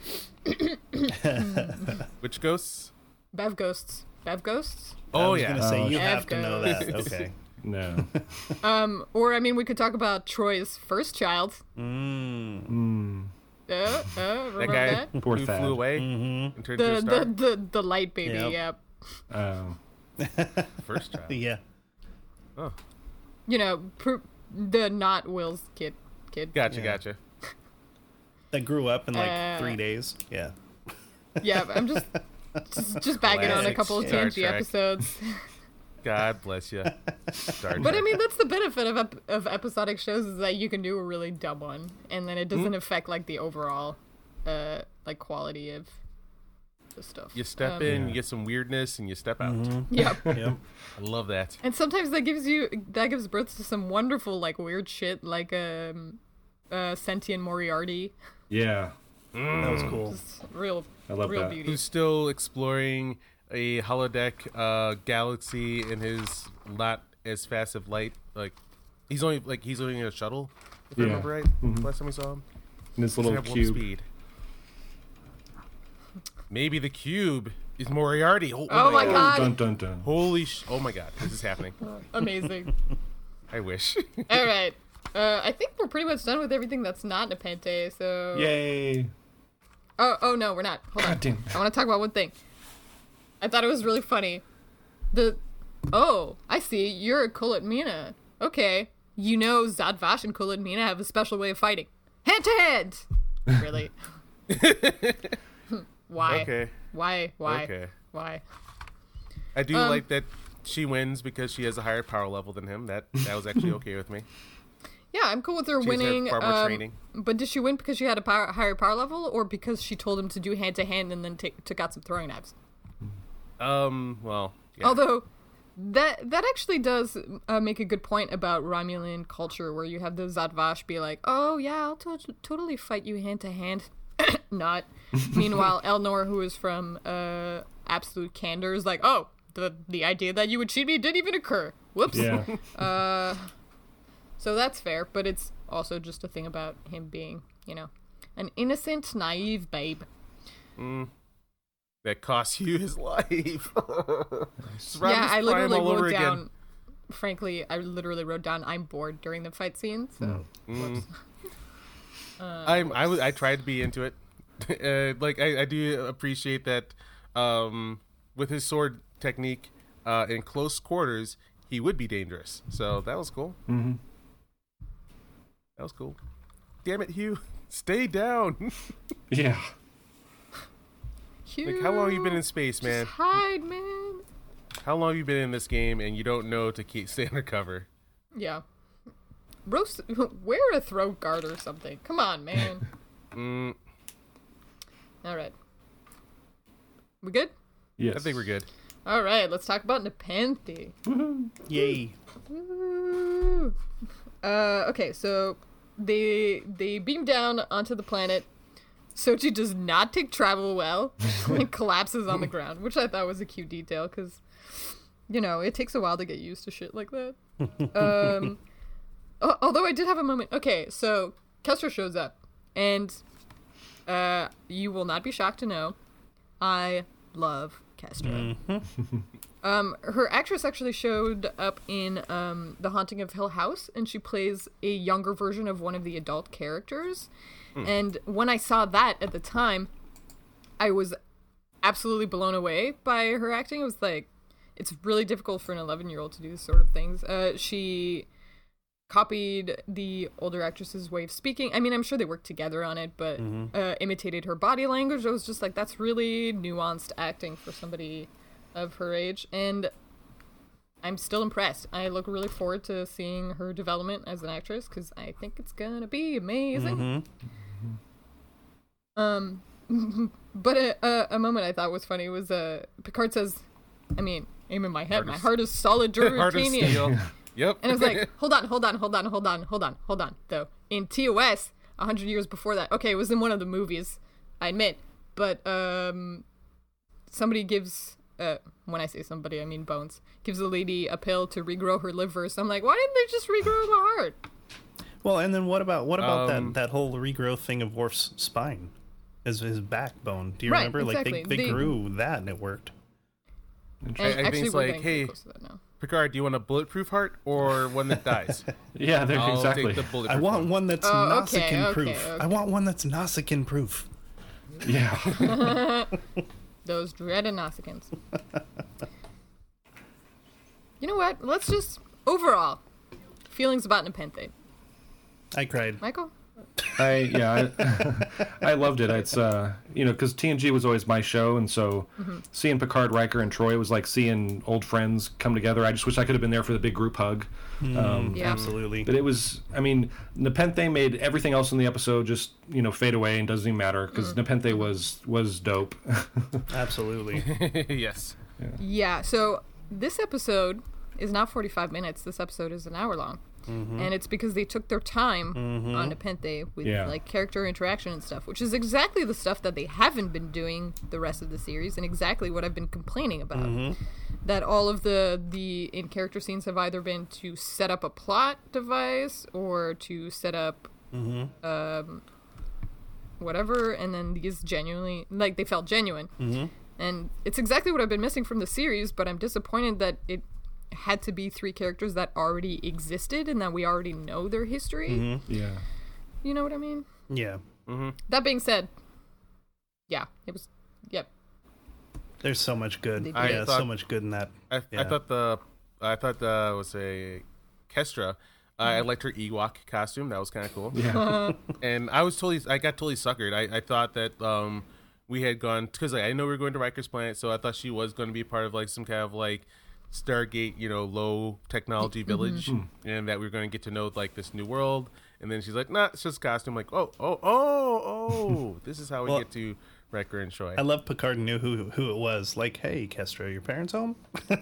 Which ghosts? Bev ghosts. Bev ghosts? I Oh was yeah. gonna say Oh, you okay. have to know that. Ghosts. Okay. No. Um, or I mean, we could talk about Troy's first child. Mm. Mm. Uh, uh, That remember guy that? Poor who Thad. flew away Mm-hmm. and turned into The, a star. the, the, the light baby, Yep. yeah. Um, First child. Yeah. Oh, You know, pr- the not Will's kid. Kid. gotcha, Yeah. gotcha. That grew up in like Uh, three days. Yeah. Yeah, but I'm just just, just bagging on a Classic couple of Star T N G Trek. episodes. God bless you. Star But I Trek. mean, that's the benefit of ep- of episodic shows is that you can do a really dumb one, and then it doesn't Mm-hmm. affect like the overall, uh, like quality of the stuff. You step Um, in, Yeah. you get some weirdness, and you step out. Yep. Yep. I love that. And sometimes that gives you that gives birth to some wonderful like weird shit like um, uh, sentient Moriarty. yeah, That was cool. Just real, I love real that. beauty. Who's still exploring a holodeck uh, galaxy in his not as fast of light? Like he's only like he's only in a shuttle, if I Yeah. remember right. Mhm. Last time we saw him, And this Doesn't little have warp cube. speed. Maybe the cube is Moriarty. Oh, Oh my God. Dun dun dun. Holy sh! Oh my God, this is happening. Amazing. I wish. All right. Uh, I think we're pretty much done with everything that's not Nepenthe. So. Yay! Oh, oh no, we're not. Hold on. God damn. I want to talk about one thing. I thought it was really funny. The oh, I see. You're a Kulit Mina. Okay, you know Zadvash and Kulit Mina have a special way of fighting, hand to hand. Really? Why? Okay. Why? Why? Okay. Why? I do Um, like that she wins because she has a higher power level than him. That that was actually okay with me. Yeah, I'm cool with her She's had winning. far more um, training. But did she win because she had a power, higher power level, or because she told him to do hand to hand and then take, took out some throwing knives? Um. Well. Yeah. Although that that actually does uh, make a good point about Romulan culture, where you have the Zadvash be like, "Oh yeah, I'll to- totally fight you hand to hand." Not. Meanwhile, Elnor, who is from uh, Absolute Candor, is like, "Oh, the the idea that you would cheat me didn't even occur. Whoops." Yeah. Uh, so that's fair, but it's also just a thing about him being, you know, an innocent, naive babe. That costs you his life. It's Yeah, Rodimus I Prime literally all over wrote again. down. Frankly, I literally wrote down "I'm bored" during the fight scene. So Mm. I'm, I was I tried to be into it. uh, like I, I do appreciate that um, with his sword technique uh, in close quarters, he would be dangerous. So that was cool. Mm-hmm. That was cool. Damn it, Hugh, stay down. Yeah. Like how long have you been in space, Just man? hide, man. How long have you been in this game and you don't know to keep stay undercover? Yeah. Roast. Wear a throat guard or something. Come on, man. Mm, All right. We good? Yes. I think we're good. All right. Let's talk about Nepenthe. Yay. Woo. Uh, okay, so they they beam down onto the planet. Sochi does not take travel well and collapses on the ground, which I thought was a cute detail because, you know, it takes a while to get used to shit like that. um, al- although I did have a moment. Okay, so Kestra shows up, and uh, you will not be shocked to know I love Kestra. Um, her actress actually showed up in um, The Haunting of Hill House, and she plays a younger version of one of the adult characters. And when I saw that at the time, I was absolutely blown away by her acting. It was like, it's really difficult for an eleven-year-old to do this sort of things. Uh, she copied the older actress's way of speaking. I mean, I'm sure they worked together on it, but uh, imitated her body language. I was just like, that's really nuanced acting for somebody of her age, and I'm still impressed. I look really forward to seeing her development as an actress because I think it's gonna be amazing. Um, but a, a, a moment I thought was funny was uh, Picard says, I mean, aim in my head, Heart my of- heart is solid Heart of Durutanian. steel. Yep. And I was like, hold on, hold on, hold on, hold on, hold on, hold on. Though in T O S, a hundred years before that, okay, it was in one of the movies, I admit, but um, somebody gives, uh, when I say somebody, I mean Bones, gives a lady a pill to regrow her liver. So I'm like, why didn't they just regrow my heart? Well, and then what about what about Um, that that whole regrowth thing of Worf's spine, his his backbone? Do you Right, remember? Like exactly. they, they They- grew that and it worked. And I think actually, it's we're like, getting pretty hey, close to that now. Picard, do you want a bulletproof heart or one that dies? Yeah, there I'll exactly. take the bulletproof I want one. one that's Oh, okay, Nausicaan okay, proof. okay. I want one that's Nausicaan proof. Yeah. Those dreaded Nausicaans. You know what? Let's just overall feelings about Nepenthe. I cried. Michael? I yeah, I, I loved it. It's uh, you know, because T N G was always my show, and so mm-hmm. seeing Picard, Riker, and Troy was like seeing old friends come together. I just wish I could have been there for the big group hug. Mm, um, yeah. Absolutely. But it was, I mean, Nepenthe made everything else in the episode just you know fade away and doesn't even matter because mm. Nepenthe was was dope. Absolutely. Yes. Yeah. yeah. So this episode is not forty-five minutes. This episode is an hour long. Mm-hmm. And it's because they took their time mm-hmm. on Nepenthe with yeah. like character interaction and stuff, which is exactly the stuff that they haven't been doing the rest of the series, and exactly what I've been complaining about. Mm-hmm. That all of the the in character scenes have either been to set up a plot device or to set up mm-hmm. um, whatever, and then these genuinely like they felt genuine, mm-hmm. and it's exactly what I've been missing from the series. But I'm disappointed that it had to be three characters that already existed and that we already know their history. Mm-hmm. Yeah. You know what I mean? Yeah. Mm-hmm. That being said, yeah, it was, yep. There's so much good. I yeah, thought, so much good in that. I, yeah. I thought the, I thought the, was a Kestra. Uh, I liked her Ewok costume. That was kind of cool. Yeah. And I was totally, I got totally suckered. I, I thought that um, we had gone, because like, I know we were going to Riker's planet, so I thought she was going to be part of like some kind of like Stargate, you know, low technology village, mm-hmm. and that we were going to get to know like this new world. And then she's like, "Nah, it's just costume." Like, oh, oh, oh, oh, this is how we well, get to Riker and Troy. I love Picard knew who who it was. Like, hey, Kestra, your parents home?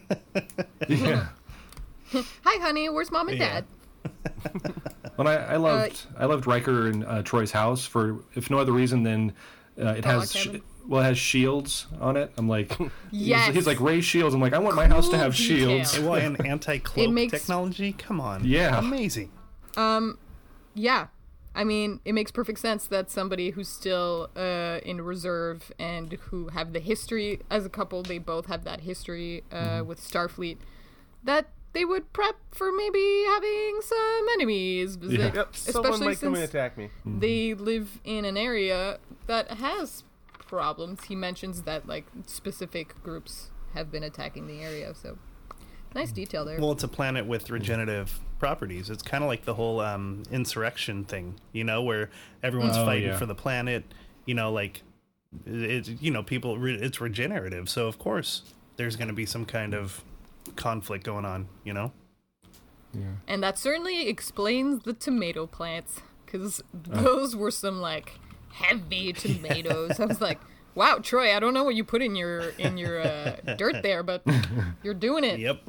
Yeah. Hi, honey. Where's mom and dad? Well, I, I loved uh, I loved Riker and uh, Troy's house for if no other reason than uh, it has. Sh- Well, it has shields on it. I'm like, yes. he's, he's like, raise shields. I'm like, I want my cool house to have detail. shields. Well, and anti-cloak makes... technology? Come on. Yeah. Amazing. Um, yeah. I mean, it makes perfect sense that somebody who's still uh, in reserve and who have the history as a couple, they both have that history uh, mm-hmm. with Starfleet, that they would prep for maybe having some enemies. Yeah. They, yep. Someone might come and attack me. Mm-hmm. They live in an area that has problems. He mentions that like specific groups have been attacking the area, so nice detail there. Well, it's a planet with regenerative properties. It's kind of like the whole um, insurrection thing, you know, where everyone's oh, fighting yeah. for the planet. You know, like it's you know people. Re- it's regenerative, so of course there's going to be some kind of conflict going on. You know. Yeah. And that certainly explains the tomato plants, because those were some like heavy tomatoes. I was like, wow, Troy, I don't know what you put in your in your uh, dirt there, but you're doing it. Yep.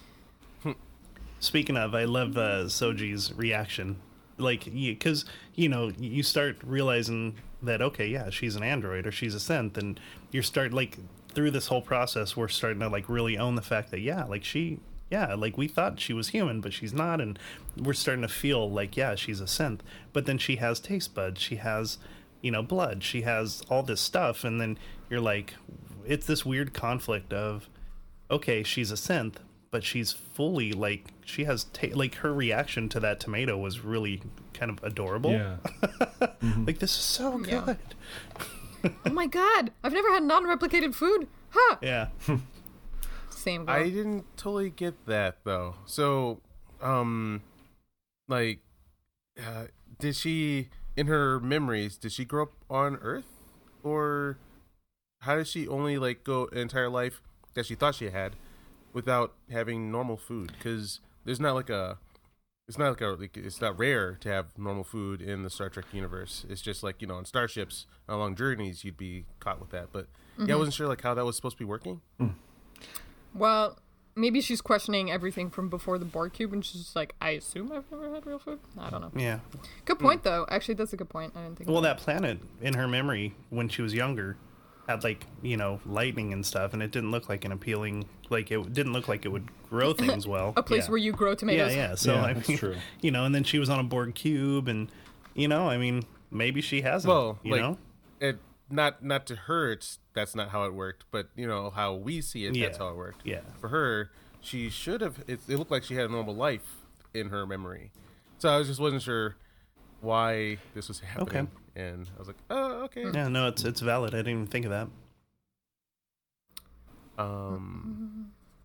Speaking of, I love uh, Soji's reaction. Like, because, you, you know, you start realizing that, okay, yeah, she's an android or she's a synth, and you're start, like, through this whole process, we're starting to, like, really own the fact that, yeah, like, she, yeah, like, we thought she was human, but she's not, and we're starting to feel like, yeah, she's a synth. But then she has taste buds, she has... you know, blood, she has all this stuff, and then you're like, it's this weird conflict of, okay, she's a synth, but she's fully, like, she has, ta- like, her reaction to that tomato was really kind of adorable. Yeah. Mm-hmm. Like, this is so good. Yeah. Oh my god, I've never had non-replicated food. Huh. Yeah. Same girl. I didn't totally get that, though. So, um, like, uh, did she... in her memories, did she grow up on Earth, or how did she only like go an entire life that she thought she had without having normal food? Because there's not like a, it's not like a, like, it's not rare to have normal food in the Star Trek universe. It's just like, you know, on starships on long journeys, you'd be caught with that. But mm-hmm. yeah, I wasn't sure like how that was supposed to be working. Mm. Well, maybe she's questioning everything from before the Borg cube, and she's just like, I assume I've never had real food? I don't know. Yeah. Good point, mm. though. Actually, that's a good point. I didn't think Well, that. that planet, in her memory, when she was younger, had, like, you know, lightning and stuff, and it didn't look like an appealing, like, it didn't look like it would grow things well. A place yeah. where you grow tomatoes. Yeah, yeah. So, yeah, I that's mean, true. You know, and then she was on a Borg cube, and, you know, I mean, maybe she hasn't, Well, you like, know? it not not to her, it's that's not how it worked, but, you know, how we see it, Yeah. that's how it worked. Yeah. For her, she should have, it, it looked like she had a normal life in her memory. So I was just wasn't sure why this was happening. Okay. And I was like, oh, okay. Yeah, no, it's it's valid. I didn't even think of that. Um,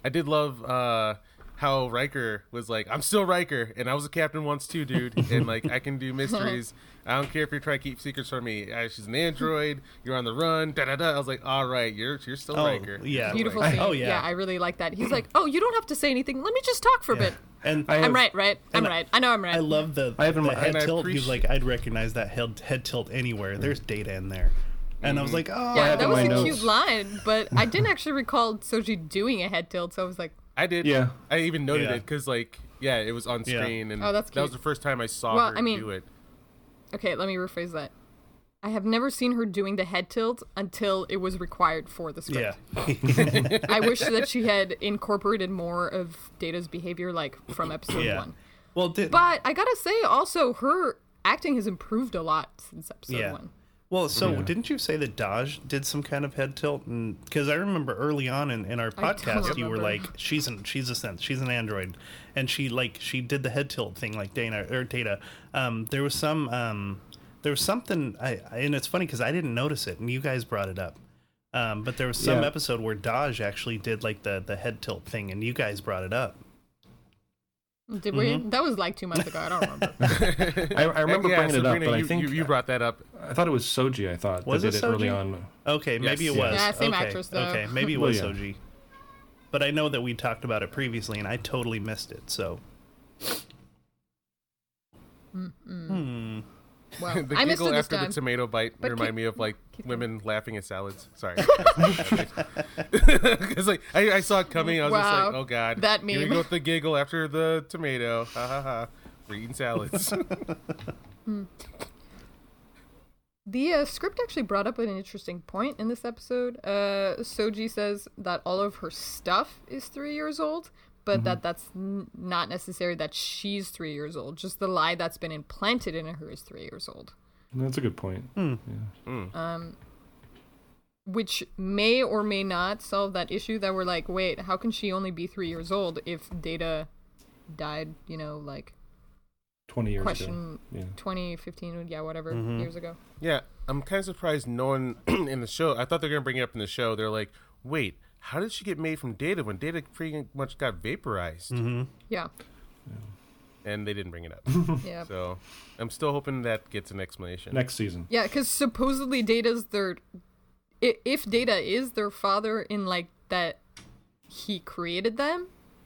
I did love uh, how Riker was like, "I'm still Riker, and I was a captain once too, dude. And like, I can do mysteries. I don't care if you're trying to keep secrets from me. Uh, she's an android. You're on the run. Da da da." I was like, "All right, you're you're still Oh, Riker." yeah. Beautiful I- scene. oh, yeah. I really like that. He's like, "Oh, you don't have to say anything. Let me just talk for a bit. And I I'm have- right, right? I'm and right. I know I'm right." I love the, I have in the my- head and I tilt. He was appreciate- like, I'd recognize that head, head tilt anywhere. There's data in there. And I was like, oh, Yeah, have that in was my a notes. cute line, but I didn't actually recall Soji doing a head tilt, so I was like, I did. Yeah. I even noted Yeah. it because like, yeah, it was on Yeah. screen, and Oh, that's that was cute. the first time I saw Well, her I mean- do it. okay, let me rephrase that. I have never seen her doing the head tilt until it was required for the yeah. script. I wish that she had incorporated more of Data's behavior, like from episode Yeah. one. Well, did, But I gotta say, also, her acting has improved a lot since episode Yeah. one. well, so Yeah. didn't you say that Daj did some kind of head tilt? And because I remember early on in, in our I don't podcast, you were remember. like, she's an she's a sense, she's an android, and she like she did the head tilt thing like Dana or Data. Um, there was some um, there was something, I and it's funny because I didn't notice it, and you guys brought it up. Um, but there was some Yeah. episode where Daj actually did like the the head tilt thing, and you guys brought it up. Did we? Mm-hmm. That was like two months ago. I don't remember. I, I remember yeah, bringing it up, Sabrina, but I you, think you, you brought that up. I thought it was Soji. I thought Was that it did it early Soji? on. Okay, maybe Yes. it was. Yeah, same okay. actress, though. Okay, maybe it Well, was yeah. Soji. But I know that we talked about it previously, and I totally missed it. So, hmm. Well, The I missed it giggle this after time. the tomato bite But remind keep- me of like keep women laughing at salads. Sorry, because like I, I saw it coming. I was just Wow. like, oh god, That Here we meme. go with the giggle after the tomato. Ha ha ha. We're eating salads. The uh, script actually brought up an interesting point in this episode. Uh, Soji says that all of her stuff is three years old, but Mm-hmm. that that's n- not necessary that she's three years old. Just the lie that's been implanted in her is three years old. That's a good point. Hmm. Which may or may not solve that issue that we're like, wait, how can she only be three years old if Data died, you know, like Twenty years question ago. Yeah. twenty fifteen, yeah, whatever, Mm-hmm. years ago. Yeah, I'm kind of surprised no one in the show. I thought they were gonna bring it up in the show. They're like, wait, how did she get made from Data when Data pretty much got vaporized? Mm-hmm. Yeah, And they didn't bring it up. yeah. So I'm still hoping that gets an explanation. Next season. Yeah, because supposedly Data's their... i- If Data is their father in, like, that he created them,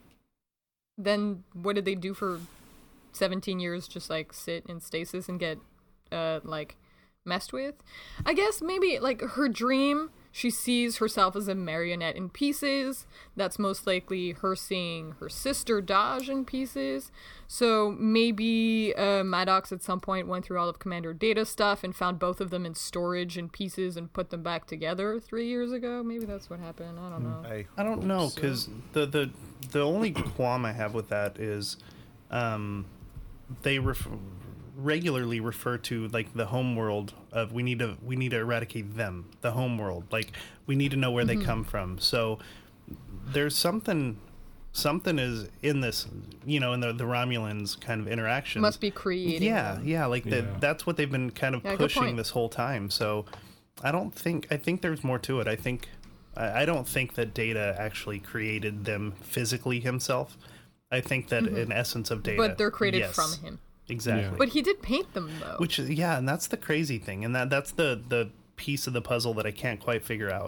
then what did they do for seventeen years? Just, like, sit in stasis and get, uh, like, messed with? I guess maybe, like, her dream, she sees herself as a marionette in pieces. That's most likely her seeing her sister Daj in pieces. So maybe uh, Maddox at some point went through all of Commander Data stuff and found both of them in storage in pieces and put them back together three years ago. Maybe that's what happened. I don't know. I, I don't know so. because the, the the only qualm I have with that is, um, they ref- regularly refer to like the home world of we need to we need to eradicate them, the home world, like we need to know where Mm-hmm. they come from. So there's something something is in this, you know, in the the Romulans kind of interaction. Must be creating. Yeah, them. yeah, like Yeah. that. That's what they've been kind of Yeah, good pushing point. this whole time. So I don't think I think there's more to it. I think I, I don't think that Data actually created them physically himself. I think that in essence of Data, Mm-hmm. But they're created yes, from him. exactly. But he did paint them, though. Which is yeah, and that's the crazy thing, and that that's the the piece of the puzzle that I can't quite figure out.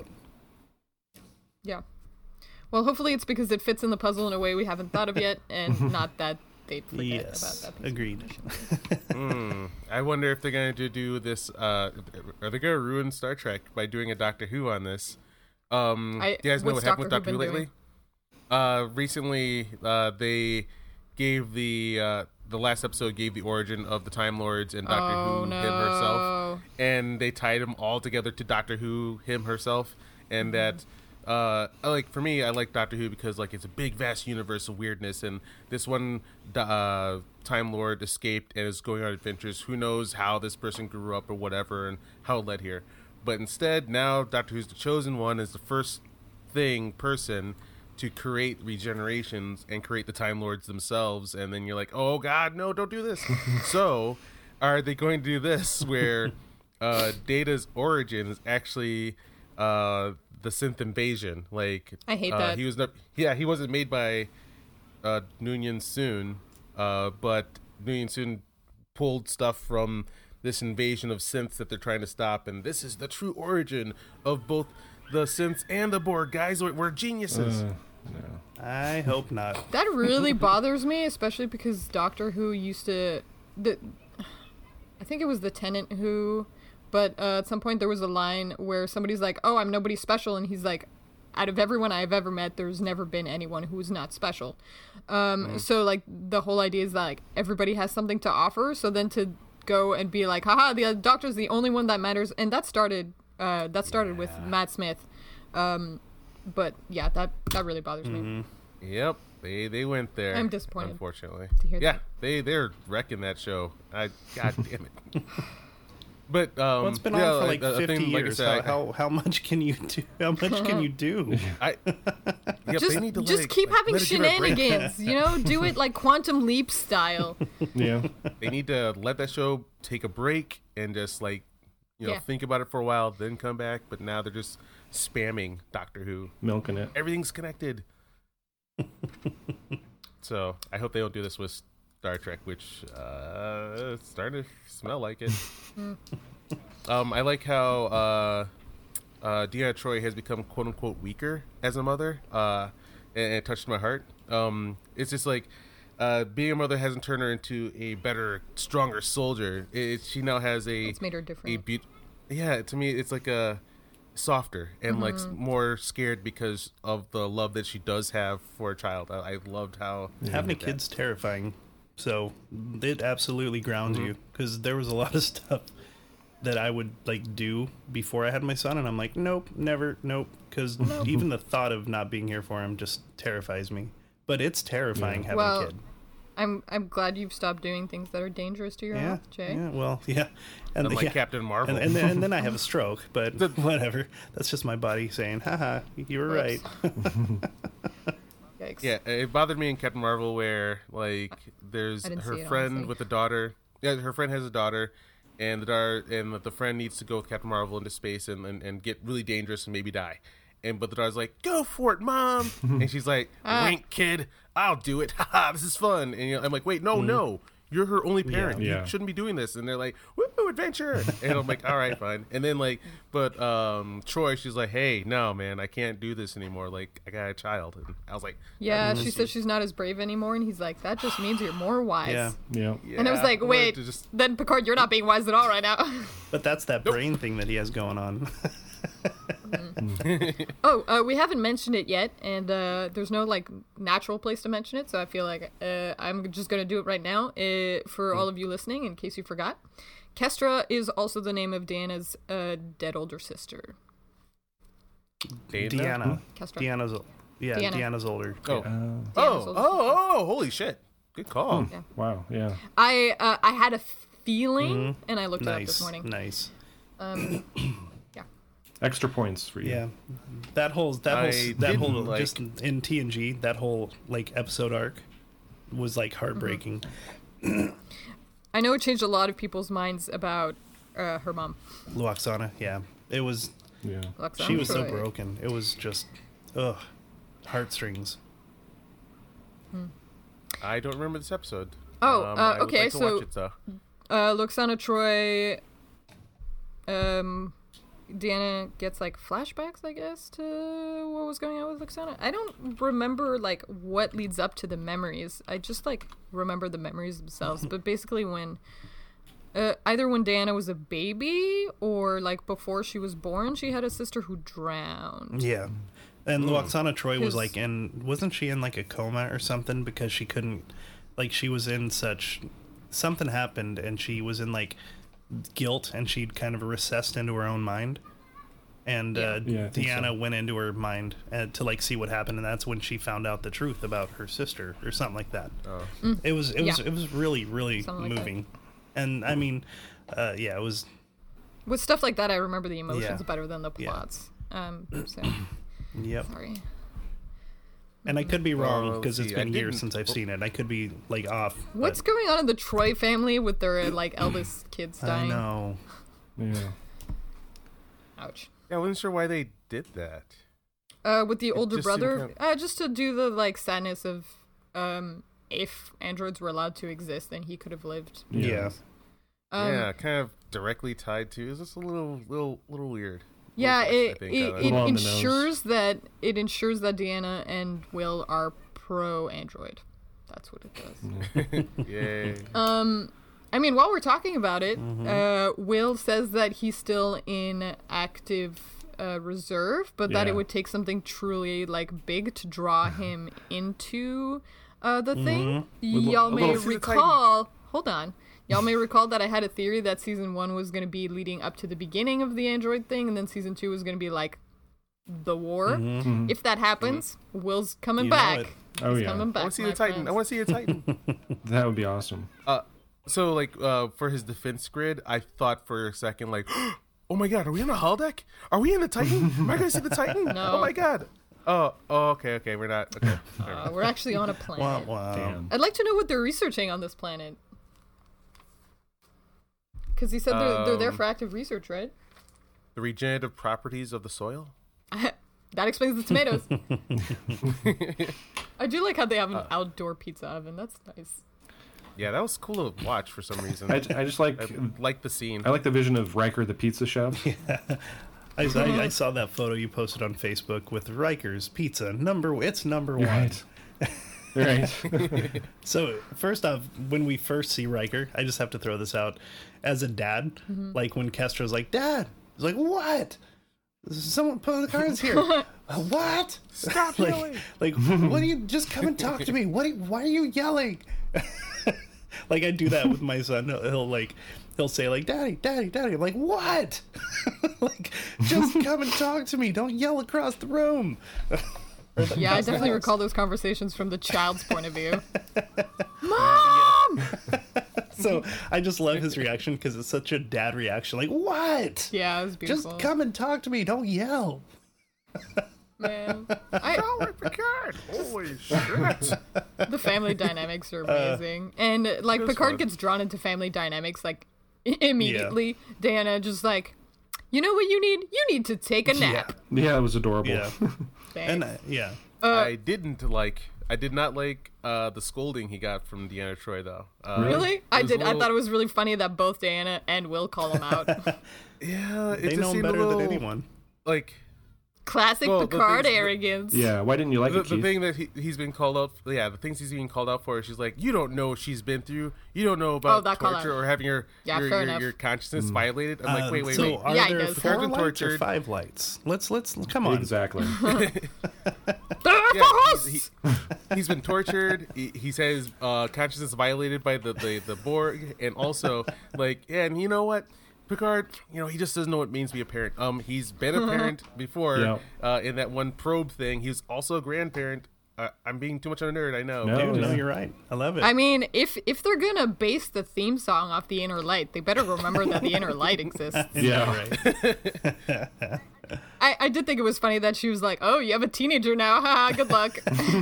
Yeah. Well, hopefully it's because it fits in the puzzle in a way we haven't thought of yet, and not that they'd forget Yes, about that. piece. agreed. mm, I wonder if they're going to do this. Uh, are they going to ruin Star Trek by doing a Doctor Who on this? Um, I- do you guys know what's what happened with Doctor Doctor Who Who been lately? Uh, recently, uh, they gave the uh, the last episode gave the origin of the Time Lords and Doctor Oh, Who no. him herself, and they tied them all together to Doctor Who him herself, and that. Uh, I like for me, I like Doctor Who because like it's a big, vast universe of weirdness, and this one uh, Time Lord escaped and is going on adventures. Who knows how this person grew up or whatever, and how it led here. But instead, now Doctor Who's the chosen one is the first thing person to create regenerations and create the Time Lords themselves. And then you're like, oh God, no, don't do this. So, are they going to do this where uh, Data's origin is actually uh, the synth invasion. Like I hate uh, that. He was not. Yeah, he wasn't made by uh, Noonien Soon, uh, but Noonien Soon pulled stuff from this invasion of synths that they're trying to stop, and this is the true origin of both the synths and the Borg. Guys, we're, we're geniuses. Uh, no. I hope not. That really bothers me, especially because Doctor Who used to. The, I think it was the Tenant Who, but uh, at some point there was a line where somebody's like, "Oh, I'm nobody special," and he's like, "Out of everyone I've ever met, there's never been anyone who's not special." Um, mm. So like the whole idea is that like everybody has something to offer. So then to go and be like, "Haha, the Doctor's the only one that matters," and that started. Uh, that started yeah. with Matt Smith. Um, but yeah, that that really bothers mm-hmm. me. Yep. They they went there. I'm disappointed. Unfortunately. To hear yeah, that. they they're wrecking that show. I God damn it. But um, well, it's been yeah, on for like a, a fifty thing, years. Like I said, how, how how much can you do? How much can you do? I, yep, just they need to, just like, keep like, having let it give it a break. shenanigans. You know, do it like Quantum Leap style. Yeah. They need to let that show take a break and just like you know Yeah. think about it for a while, then come back. But now they're just spamming Doctor Who. Milking it. Everything's connected. So I hope they don't do this with Star Trek, which uh, it's starting to smell like it. um, I like how uh, uh, Deanna Troi has become "quote unquote" weaker as a mother, uh, and it touched my heart. Um, it's just like uh, being a mother hasn't turned her into a better, stronger soldier. It, she now has a It's made her a different. be- yeah. To me, it's like a softer and Mm-hmm. like s- more scared because of the love that she does have for a child. I, I loved how Having a that. kid's terrifying, so it absolutely grounds Mm-hmm. you. Because there was a lot of stuff that I would like do before I had my son, and I'm like, nope, never, nope. Because even the thought of not being here for him just terrifies me. But it's terrifying having Well, a kid. I'm I'm glad you've stopped doing things that are dangerous to your Yeah, health, Jay. yeah. Well, yeah, and Unlike yeah. Captain Marvel. And, and, then, and then I have a stroke, but whatever. That's just my body saying, haha, you were right. Whoops. Yikes. Yeah, it bothered me in Captain Marvel where like there's I didn't her see it, friend honestly. with a daughter. Yeah, her friend has a daughter, and the daughter and the friend needs to go with Captain Marvel into space and, and, and get really dangerous and maybe die. And but the daughter's like, "Go for it, mom!" And she's like, Ah. "Wink, kid, I'll do it. Haha, this is fun." And you know, I'm like, "Wait, no, no, you're her only parent. Yeah. You shouldn't be doing this." And they're like, "Woo, adventure!" And I'm like, "All right, fine." And then like, but um, Troy, she's like, "Hey, no, man, I can't do this anymore. Like, I got a child." And I was like, Yeah, she said she's not as brave anymore, and he's like, that just means you're more wise. Yeah. Yeah. yeah, And I was like, I'm wait, to just then Picard, you're not being wise at all right now. But that's that Nope. brain thing that he has going on. Oh, uh, we haven't mentioned it yet, and uh, there's no like natural place to mention it, so I feel like uh, I'm just gonna do it right now uh, for all of you listening, in case you forgot. Kestra is also the name of Deanna's uh, dead older sister. Dana? Deanna. Kestra. Deanna's, yeah, Deanna. Deanna's older. Oh. Yeah. Uh, Deanna's Oh, older sister. oh, oh, holy shit. Good call. Yeah. wow. Yeah. I uh, I had a feeling, Mm-hmm. and I looked it up this Nice, morning. nice. Um, Extra points for you. Yeah, that whole that whole I that whole didn't like- just in T N G, that whole like episode arc was like heartbreaking. I know it changed a lot of people's minds about uh, her mom. Luoxana, yeah, it was. Yeah. Luxana She was so Troy. broken. It was just, ugh, heartstrings. I don't remember this episode. Oh, Um, uh, I would okay, like to so- watch it, though. Uh, Luxana Troy, um, Deanna gets like flashbacks, I guess, to what was going on with Luxana. I don't remember like what leads up to the memories. I just like remember the memories themselves. But basically, when uh, either when Deanna was a baby or like before she was born, she had a sister who drowned. Yeah, and Luoxana Troy was His- like in, wasn't she in like a coma or something because she couldn't, like she was in such, something happened and she was in like guilt and she'd kind of recessed into her own mind. And uh, Yeah, I think Deanna so. went into her mind uh, to like see what happened, and that's when she found out the truth about her sister, or something like that. Oh. It was it was Yeah. it was really really Something like that. moving, and I mean, uh, yeah, it was With stuff like that, I remember the emotions Yeah. better than the Yeah. plots. Um, so yep. sorry. And I could be wrong Well, because let's it's see, I been years didn't- since I've seen it. I could be like off. What's but going on in the Troy family with their like eldest kids I dying? know. Yeah. Ouch. Yeah, I wasn't sure why they did that. Uh, with the older just seemed brother, kind uh, just to do the like sadness of um, if androids were allowed to exist, then he could have lived. Yeah. Um, yeah, kind of directly tied to. Is this a little, little, little weird? Yeah, Little it fast, I think, it, out of it Little on the ensures that it ensures that Deanna and Will are pro android. That's what it does. Yay. Um, I mean, while we're talking about it, Mm-hmm. uh, Will says that he's still in active uh, reserve, but that Yeah. it would take something truly like big to draw him into uh, the thing. Little- Y'all a may little- recall. Hold on. Y'all may recall that I had a theory that season one was going to be leading up to the beginning of the android thing, and then season two was going to be like the war. Mm-hmm. If that happens, Will's coming You know back. it. Oh, He's yeah. coming I back. want to see my the Titan. friends. I want to see a Titan. That would be awesome. uh, so like uh, for his defense grid, I thought for a second like, oh my god, are we in a holodeck? Are we in the Titan? Am I gonna see the Titan? No. Oh my god. Oh, oh, okay, okay, we're not. Okay. Uh, we're actually on a Wow, planet. wow. Damn. I'd like to know what they're researching on this planet. Because he said they're, they're there Um, for active research, right? The regenerative properties of the soil. That explains the tomatoes. I do like how they have Uh, an outdoor pizza oven. That's nice. Yeah, that was cool to watch for some reason. I, I just like I like the scene. I like the vision of Riker the pizza chef. I, I, I saw that photo you posted on Facebook with Riker's Pizza. Number, it's number one. Right. Right. So first off, when we first see Riker, I just have to throw this out as a dad. Mm-hmm. Like when Kestro's like, "Dad," he's like, "What? Someone put the cards here." "Uh, what? Stop like, yelling. like, what do you just come and talk to me? What? Do you- why are you yelling? Like I do that with my son. He'll, he'll like. He'll say like, "Daddy, Daddy, Daddy." I'm like, "What?" Like, just come and talk to me. Don't yell across the room. Yeah, I definitely recall those conversations from the child's point of view. Mom! So I just love his reaction because it's such a dad reaction. Like, what? Yeah, it was beautiful. Just come and talk to me. Don't yell. Man. I, Holy shit! the family dynamics Uh, are amazing. and, like, was Picard fun. gets drawn into family dynamics, like, i- immediately. Diana just like, you know what you need? You need to take a nap. Yeah, it was adorable. Yeah. Thanks. And uh, yeah. I didn't like. I did not like uh, the scolding he got from Deanna Troy, though. Uh, Really? it I was did. a I little- thought it was really funny that both Diana and Will call him out. Yeah, it They just know him seemed better a little, than anyone. Like Classic Well, the Picard things- arrogance. Yeah, why didn't you like the, it, the Keith? thing that he, he's been called out. Yeah, the things he's being called out for. She's like, you don't know what she's been through. You don't know about Oh, that call torture out. or having your Yeah, your, fair your, enough. your consciousness violated. I'm like, Uh, wait, wait, so wait. are Yeah, he there does. four Picard's been lights or tortured. five lights? Let's let's come on. Exactly. They're Yeah, for he's, us! he, he's been tortured. He, he says uh, consciousness violated by the, the, the Borg, and also like, yeah, and you know what, Picard, you know, he just doesn't know what it means to be a parent. Um, he's been a parent before. Yeah. Uh, in that one probe thing, he was also a grandparent. Uh, I'm being too much of a nerd, I know. No. Dude, no, yeah. you're right. I love it. I mean, if if they're gonna base the theme song off the Inner Light, they better remember that the Inner Light exists. Yeah. right. I, I did think it was funny that she was like, "Oh, you have a teenager now, haha, good luck."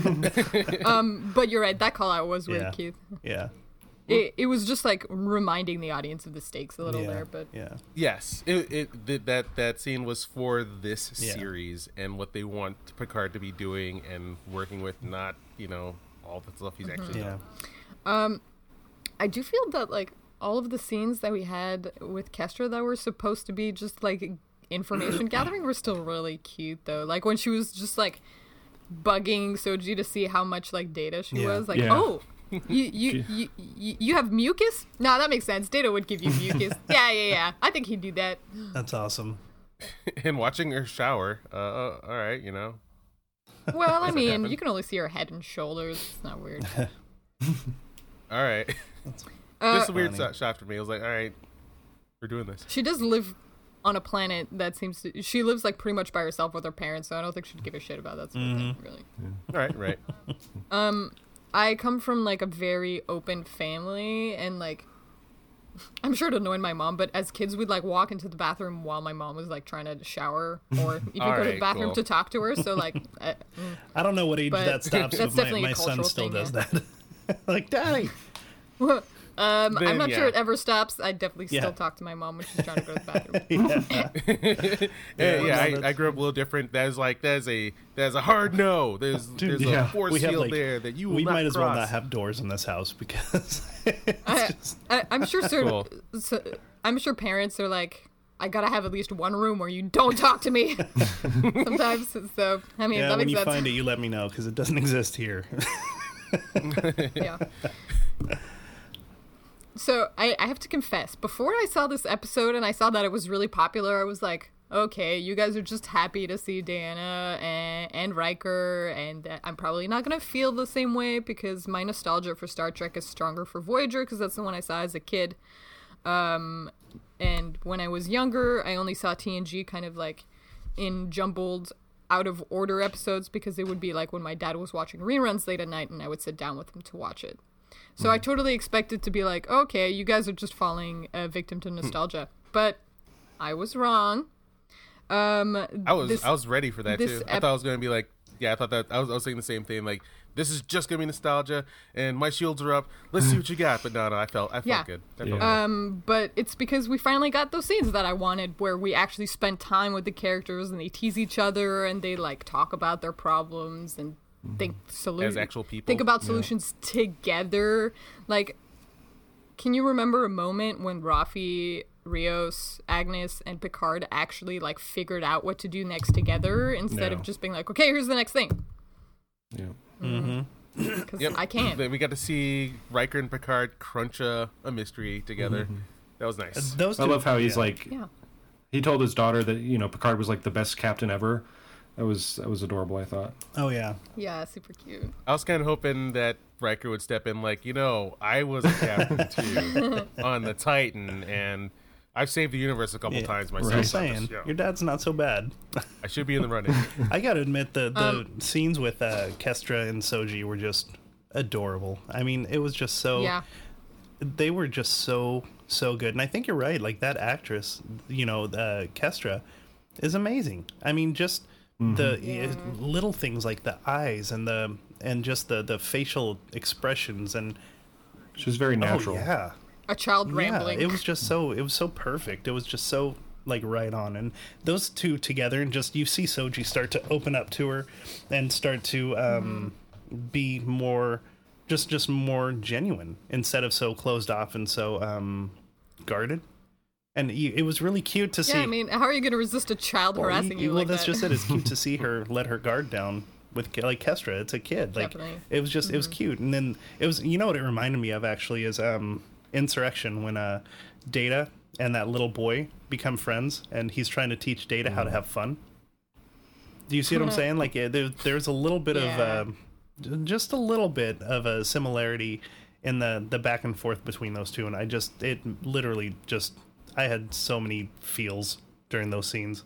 um, but you're right, that call out was weird, Yeah. Keith. Yeah. It it was just like reminding the audience of the stakes a little Yeah. there, but Yeah. Yes, it, it th- that that scene was for this Yeah. series and what they want Picard to be doing and working with, not you know all the stuff he's actually Yeah. done. I do feel that like all of the scenes that we had with Kestra that were supposed to be just like information gathering were still really cute though. Like when she was just like bugging Soji to see how much like data she Yeah. was. Like, Yeah. oh, you you, you you you have mucus? Nah, that makes sense. Data would give you mucus. yeah, yeah, yeah. I think he'd do that. That's awesome. And watching her shower. Uh, uh, all right, you know. Well, I mean, happen? you can only see her head and shoulders. It's not weird. All right. Uh, Just a weird funny. shot shot for me. I was like, all right, we're doing this. She does live on a planet that seems to. She lives like pretty much by herself with her parents, so I don't think she'd give a shit about that sort of thing, really. All right, right. I come from like a very open family, and like I'm sure it annoyed my mom, but as kids we'd like walk into the bathroom while my mom was like trying to shower or even go to the Alright, bathroom cool. to talk to her. So like, I, I don't know what age But that stops, that's but my, definitely a my son cultural still thing, does yeah. that. Like, Daddy, mm. Um, Then, I'm not yeah. sure it ever stops. I definitely still Yeah. talk to my mom when she's trying to go to the bathroom. Yeah. yeah, yeah, no, I, that's- I grew up a little different. That's like that's a that's a hard no. There's Dude, there's yeah. a force we have field like there that you will we not might as cross. well not have doors in this house because it's I, just I, I'm sure certain, Cool. so, I'm sure parents are like, I gotta have at least one room where you don't talk to me. Sometimes, so I mean, yeah. that When makes you sense. find it, you let me know because it doesn't exist here. Yeah. So I, I have to confess, before I saw this episode and I saw that it was really popular, I was like, okay, you guys are just happy to see Diana and, and Riker, and uh, I'm probably not going to feel the same way because my nostalgia for Star Trek is stronger for Voyager because that's the one I saw as a kid. Um, and when I was younger, I only saw T N G kind of like in jumbled out of order episodes because it would be like when my dad was watching reruns late at night and I would sit down with him to watch it. So I totally expected to be like, okay, you guys are just falling a victim to nostalgia. But I was wrong. Um, I was this- I was ready for that this too. I ep- thought it was gonna be like yeah. I thought that I was I was saying the same thing. Like this is just gonna be nostalgia, and my shields are up. Let's see what you got. But no, no, I felt I felt Yeah. good. I felt Yeah. good. Um, but it's because we finally got those scenes that I wanted where we actually spent time with the characters and they tease each other and they like talk about their problems and think solutions As actual people. think about solutions together. Like, can you remember a moment when Rafi, Rios, Agnes, and Picard actually like figured out what to do next together instead No. of just being like, okay, here's the next thing? Yeah. Because Yep. I can't. Then we got to see Riker and Picard crunch a, a mystery together. That was nice. those. I two- love how he's yeah. like, Yeah. he told his daughter that, you know, Picard was like the best captain ever. That was that was adorable, I thought. Oh yeah. Yeah, super cute. I was kind of hoping that Riker would step in, like, you know, I was a captain too on the Titan, and I've saved the universe a couple Yeah. times I'm myself. just I'm saying, just, you know, your dad's not so bad. I should be in the running. I gotta admit the the Um, scenes with uh, Kestra and Soji were just adorable. I mean, it was just so. Yeah. They were just so so good, and I think you're right. Like that actress, you know, uh, Kestra, is amazing. I mean, just the Yeah. uh, little things like the eyes and the and just the the facial expressions and She was very natural. Oh, yeah. A child rambling. Yeah, it was just so it was so perfect. It was just so like right on. And those two together, and just you see Soji start to open up to her and start to um, be more just just more genuine instead of so closed off and so um, guarded. And you, it was really cute to see. Yeah, I mean, how are you going to resist a child Well, harassing you, well, like that's that? just it. It's cute to see her let her guard down with like Kestra. It's a kid. Like Definitely. it was just it was cute. And then it was you know what it reminded me of actually is um Insurrection when uh Data and that little boy become friends and he's trying to teach Data how to have fun. Do you see what I'm saying? Like yeah, there, there's a little bit Yeah. of um, just a little bit of a similarity in the the back and forth between those two, and I just it literally just I had so many feels during those scenes.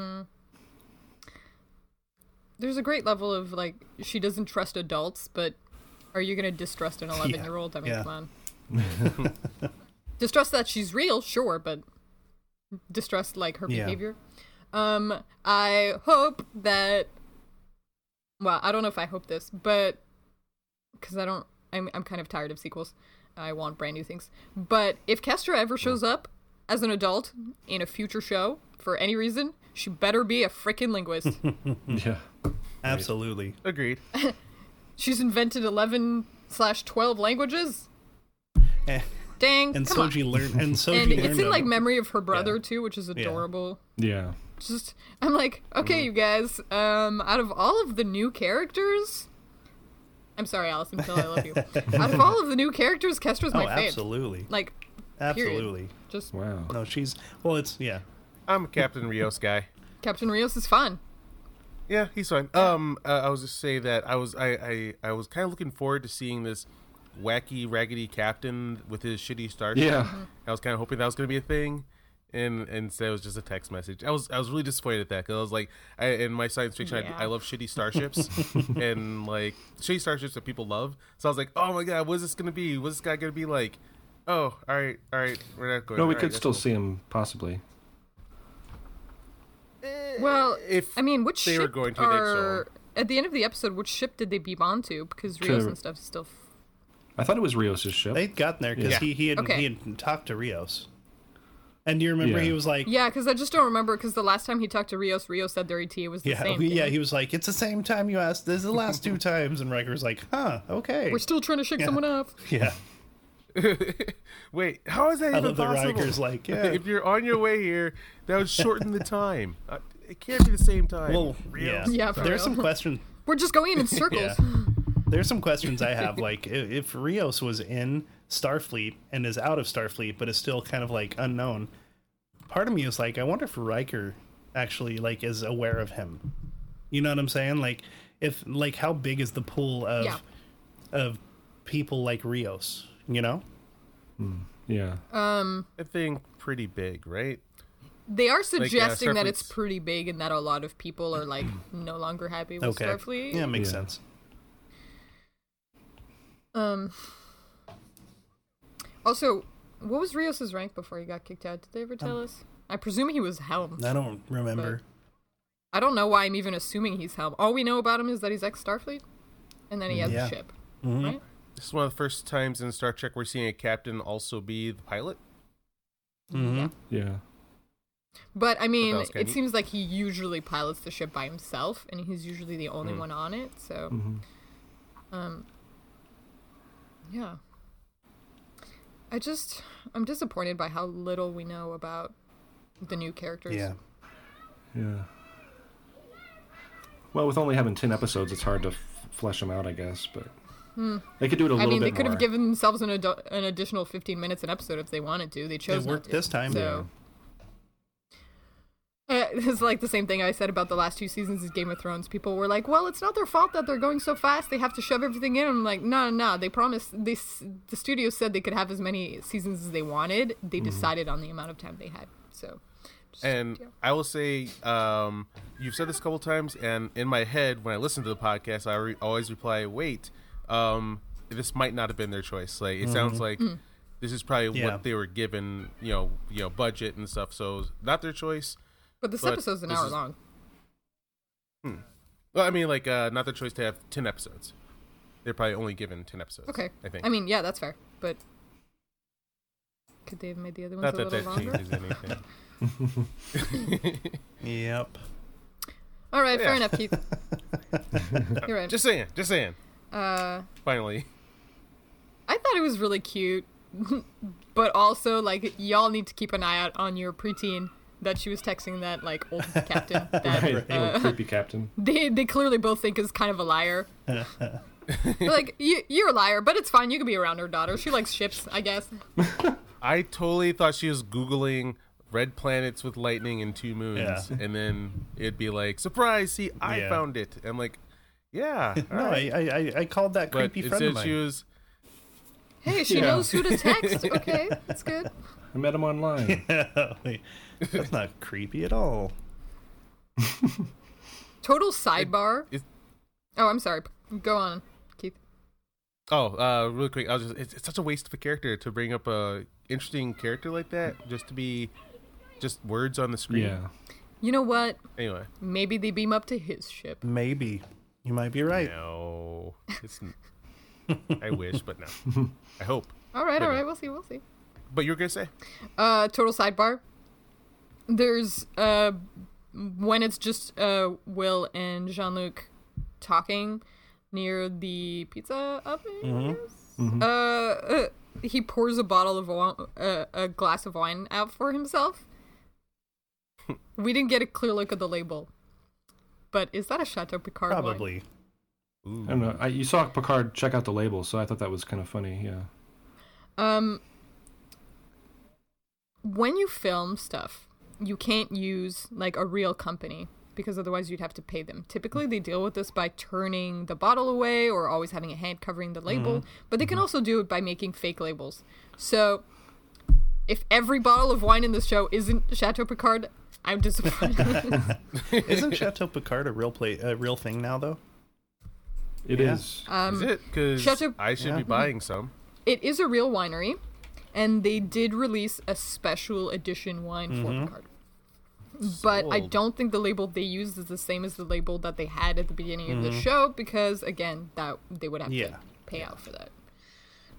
There's a great level of, like, she doesn't trust adults, but are you going to distrust an eleven-year-old? I mean, yeah. come on. Distrust that she's real, sure, but distrust, like, her Yeah. behavior. Um, I hope that... Well, I don't know if I hope this, but... Because I don't... I'm, I'm kind of tired of sequels. I want brand new things. But if Kestra ever shows up as an adult in a future show, for any reason, she better be a freaking linguist. Yeah. Absolutely. Agreed. She's invented eleven slash twelve languages. Eh. Dang, And come on. Soji learned, and Soji And learned it's in like them. memory of her brother Yeah. too, which is adorable. Yeah. Just, I'm like, okay, Mm-hmm. you guys. Um, out of all of the new characters, I'm sorry, Allison, Phil, I love you. Out of all of the new characters, Kestra's Oh, my fave. absolutely, Like, absolutely. just Wow. No, she's well. It's yeah. I'm a Captain Rios guy. Captain Rios is fun. Yeah, he's fine. Um, uh, I was just say that I was I, I, I was kind of looking forward to seeing this wacky raggedy captain with his shitty starship. Yeah. Mm-hmm. I was kind of hoping that was going to be a thing, and and instead it was just a text message. I was I was really disappointed at that because I was like, I, in my science fiction, Yeah. I, I love shitty starships and like shitty starships that people love. So I was like, oh my god, what is this going to be? What's this guy going to be like? Oh, all right, all right, we're not going. No, we all could right, still that's see him possibly. Well, If I mean, which they were ship going to, they'd show are... At the end of the episode, which ship did they beam onto? Because Rios To- and stuff is still... F- I thought it was Rios' ship. They'd gotten there because Yeah. he he had Okay. he had talked to Rios. And do you remember Yeah. he was like, Yeah, because I just don't remember. Because the last time he talked to Rios, Rios said their E T A was the yeah, same. he, didn't yeah, he? he was like, it's the same time you asked. This is the last two times, and Riker was like, huh, okay, We're still trying to shake someone off. yeah. Wait, how is that I even love that possible? Riker's like, yeah. If you're on your way here, that would shorten the time. Uh, it can't be the same time. Well, Rios. yeah, Yeah, for there's real. some questions. We're just going in circles. Yeah. There's some questions I have, like if, if Rios was in Starfleet and is out of Starfleet, but is still kind of like unknown. Part of me is like, I wonder if Riker actually like is aware of him. You know what I'm saying? Like, if like how big is the pool of Yeah. of people like Rios? You know? Yeah. Um, I think pretty big, right? they are uh, suggesting that it's Starfleet's- pretty big and that a lot of people are like no longer happy with Okay. Starfleet. Yeah, makes Yeah. sense. Um. Also, what was Rios' rank before he got kicked out? Did they ever tell Um, us? I presume he was Helm. I don't remember. I don't know why I'm even assuming he's Helm. All we know about him is that he's ex-Starfleet, and then he has Yeah. a ship, Mhm. right? This is one of the first times in Star Trek we're seeing a captain also be the pilot. Mhm. Yeah. But I mean, that was kinda it neat. seems like he usually pilots the ship by himself, and he's usually the only Mm. one on it. So, hmm um, yeah. I just, I'm disappointed by how little we know about the new characters. Yeah. Yeah. Well, with only having ten episodes, it's hard to f- flesh them out, I guess. But they could do it a Hmm. I little mean, they bit could more. have given themselves an, ado- an additional fifteen minutes an episode if they wanted to. They chose It worked not to. this time. So, uh, it's like the same thing I said about the last two seasons of Game of Thrones. People were like, "Well, it's not their fault that they're going so fast. They have to shove everything in." I'm like, "No, no, no. They promised. They s- the studio said they could have as many seasons as they wanted. They Mm-hmm. decided on the amount of time they had." So, just- And yeah. I will say, um, you've said this a couple times, and in my head, when I listen to the podcast, I re- always reply, "Wait, um, this might not have been their choice. Like, it sounds like Hmm. this is probably Yeah. what they were given, you know, you know, budget and stuff. So not their choice. but this but episode's an this hour is- long. Well, I mean, like, uh, not their choice to have ten episodes. They're probably only given ten episodes. Okay. I think. I mean, yeah, that's fair. But could they have made the other ones not a that little that longer? changes anything. Yep. All right, fair Yeah. enough, Keith. You're right. Just saying. Just saying. uh. Finally. I thought it was really cute, but also like y'all need to keep an eye out on your preteen that she was texting that like old captain that Right, uh, old creepy captain. they they clearly both think is kind of a liar. They're like you you're a liar, but it's fine. You can be around her daughter. She likes ships, I guess. I totally thought she was Googling red planets with lightning and two moons. Yeah. And then it'd be like, surprise, see, I Yeah. found it. I'm like, yeah. all No, right. I, I I- I called that But creepy it friend of said mine. she was, Hey, she Yeah. knows who to text. Okay, that's good. I met him online. Wait, that's not creepy at all. Total sidebar. it- Oh, I'm sorry. Go on, Keith. oh, uh, really quick. I was just, it's, it's such a waste of a character to bring up a interesting character like that just to be just words on the screen. Yeah. You know what? Anyway. Maybe they beam up to his ship. Maybe you might be right. No. It's, n- I wish, but no. I hope. All right, all Maybe. right. We'll see. We'll see. But you were going to say? Uh, total sidebar. There's uh, when it's just uh Will and Jean-Luc talking near the pizza oven. I guess? Uh, uh, he pours a bottle of wine, uh, a glass of wine out for himself. We didn't get a clear look at the label, but is that a Chateau Picard wine? Probably. Ooh. I don't know. I, you saw Picard check out the label, so I thought that was kind of funny. Yeah. Um, when you film stuff, you can't use like a real company because otherwise you'd have to pay them. Typically, they deal with this by turning the bottle away or always having a hand covering the label, but they can also do it by making fake labels. So, if every bottle of wine in this show isn't Chateau Picard, I'm disappointed. Isn't Chateau Picard a real play, a real thing now, though? It Yeah. is. um, Is it? Because Chateau- I should Yeah. be buying some. It is a real winery, and they did release a special edition wine Mm-hmm. for Picard. But I Sold. don't think the label they used is the same as the label that they had at the beginning of the Mm-hmm. show because, again, that they would have Yeah. to pay out for that.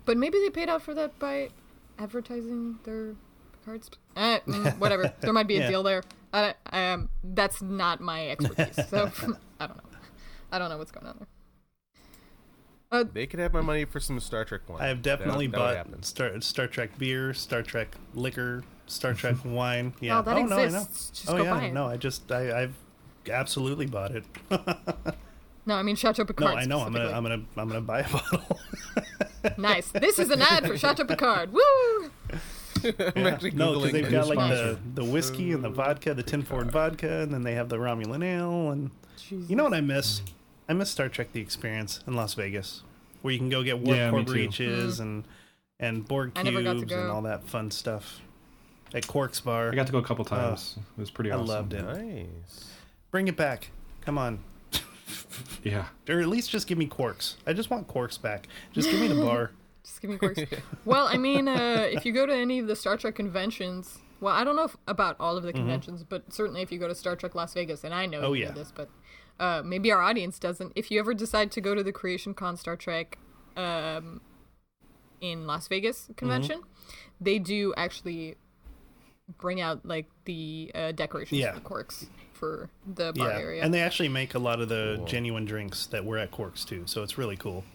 But maybe they paid out for that by advertising their cards. Uh, mm, whatever. There might be a Yeah. deal there. I, I, um, that's not my expertise, so I don't know. I don't know what's going on there. Uh, They could have my money for some Star Trek wine. I have definitely That- that would bought happen. Star Star Trek beer, Star Trek liquor, Star Trek wine. Yeah. Oh, that no, I know. exists. Just oh go yeah, buy it. no, I just I, I've absolutely bought it. no, I mean Chateau No, Picard. I know. I'm gonna specifically. I'm gonna I'm gonna buy a bottle. Nice. This is an ad for Chateau Picard. Woo! I'm actually No, because Googling they've it. got like sponsor. the, the whiskey and the vodka, the Tin Ford vodka, and then they have the Romulan ale. And you know what I miss? I miss Star Trek: The Experience in Las Vegas, where you can go get warp Yeah, core me too. breaches and and Borg I never got to cubes go. and all that fun stuff at Quark's Bar. I got to go a couple times. it was pretty I awesome. loved it. Nice. Bring it back. Come on. Yeah. Or at least just give me Quarks. I just want Quarks back. Just give me the bar. Just give me quirks. Well, I mean, uh, if you go to any of the Star Trek conventions, well, I don't know if, about all of the conventions, but certainly if you go to Star Trek Las Vegas, and I know Mm-hmm. Oh, you yeah. know this, but uh, maybe our audience doesn't. If you ever decide to go to the Creation Con Star Trek um, in Las Vegas convention, Mm-hmm. they do actually bring out like the uh, decorations Yeah. for the quirks for the bar Yeah. area. And they actually make a lot of the genuine drinks that were at Quarks too. So it's really cool.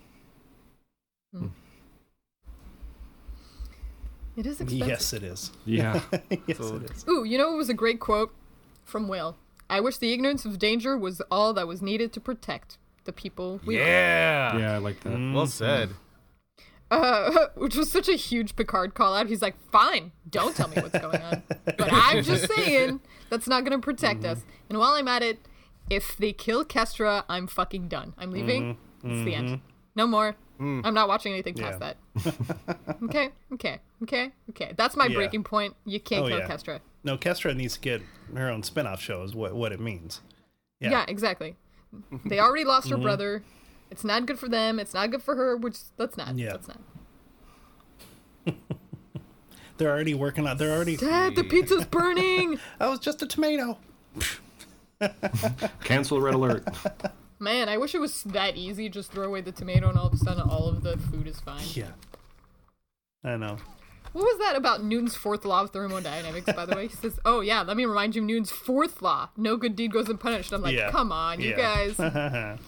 It is expensive. Yes, it is. Yeah. yes, So- it is. Ooh, you know, it was a great quote from Will. I wish the ignorance of danger was all that was needed to protect the people we love. Yeah. Yeah, I like that. Mm. Well said. Uh, which was such a huge Picard call out. He's like, fine, don't tell me what's going on. But I'm just saying, that's not going to protect us. And while I'm at it, if they kill Kestra, I'm fucking done. I'm leaving. It's the end. No more. I'm not watching anything past Yeah. that. Okay, okay, okay, okay. That's my Yeah. breaking point. You can't Oh, kill yeah. Kestra. No, Kestra needs to get her own spin-off show is what, what it means. Yeah, Yeah. exactly. They already lost her brother. It's not good for them. It's not good for her. Which let's not. Yeah. Let's not. They're already working on they're already Dad, the pizza's burning. I was just a tomato. Cancel red alert. Man, I wish it was that easy. Just throw away the tomato, and all of a sudden, all of the food is fine. Yeah. I know. What was that about Newton's fourth law of thermodynamics? By the way, he says, "Oh yeah, let me remind you of Newton's fourth law: no good deed goes unpunished." I'm like, Yeah. come on, you Yeah. guys.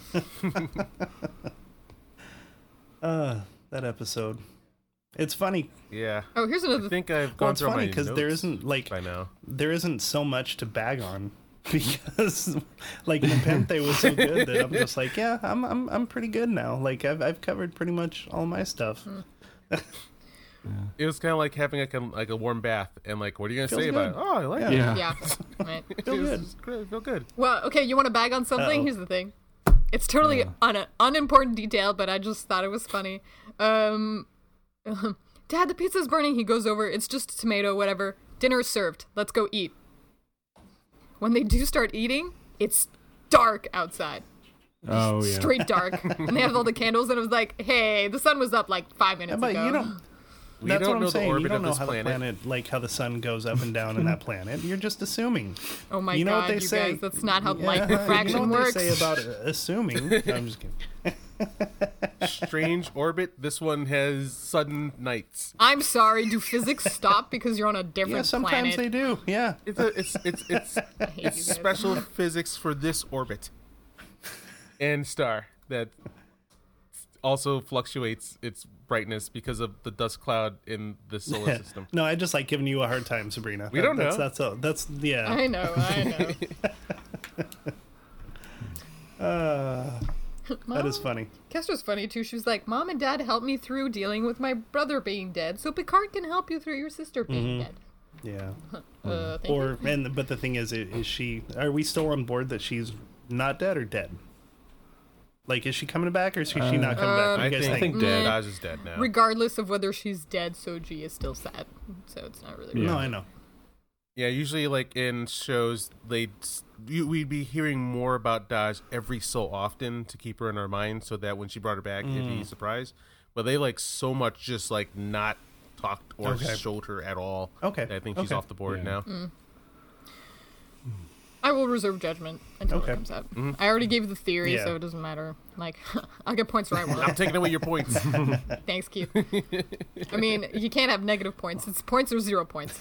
uh that episode. It's funny. Yeah. Oh, here's another. I think I've gone Well, it's through funny my because there notes isn't like by now. there isn't so much to bag on because like Nepenthe was so good that I'm just like, yeah, I'm I'm I'm pretty good now. Like I've I've covered pretty much all my stuff. It was kind of like having like a like a warm bath, and like, what are you gonna Feels say about it? good. Oh, I like Yeah. it. Yeah. yeah. Right. Feel It was good. just great. Feel good. Well, okay, you want to bag on something? Uh-oh. Here's the thing. It's totally un- unimportant detail, but I just thought it was funny. Um, Dad, the pizza's burning. He goes over. It's just a tomato, whatever. Dinner's served. Let's go eat. When they do start eating, it's dark outside. Oh, yeah. Straight dark. And they have all the candles, and it was like, hey, the sun was up like five minutes But ago. you don't We that's don't what know I'm saying. the You orbit don't of know this how planet. the planet like how the sun goes up and down in that planet. You're just assuming. Oh my you know god, what they you say? guys, that's not how Yeah, light refraction you know what works. they say about uh, assuming. No, I'm just kidding. Strange orbit. This one has sudden nights. I'm sorry, do physics stop because you're on a different Yeah, sometimes planet? they do. Yeah. It's a, it's it's it's I hate you it's guys. special physics for this orbit and star that also fluctuates its brightness because of the dust cloud in the solar system. No, I just like giving you a hard time, Sabrina. We That- don't that's, know. That's all. That's yeah. I know, I know. Uh, that is Mom- funny. Kestra's funny too. She was like, "Mom and Dad helped me through dealing with my brother being dead, so Picard can help you through your sister being dead." Yeah. Uh, thank Mm-hmm. Or you. and but the thing is, i- is she? Are we still on board that she's not dead or dead? Like, is she coming back or is she, she not coming back? What do I you guys think, I think dead. Daj is dead now. regardless of whether she's dead, Soji is still sad, so it's not really. Yeah. No, I know. Yeah, usually like in shows, they you, we'd be hearing more about Daj every so often to keep her in our mind, so that when she brought her back, it'd Mm. be a surprise. But they like so much just like not talked or Okay. showed her at all. Okay. that I think she's Okay. off the board Yeah. now. I will reserve judgment until Okay. it comes out. I already gave the theory, Yeah. so it doesn't matter. Like, I'll get points where I I'm want. taking away your points. Thanks, Keith. I mean, you can't have negative points. It's points or zero points.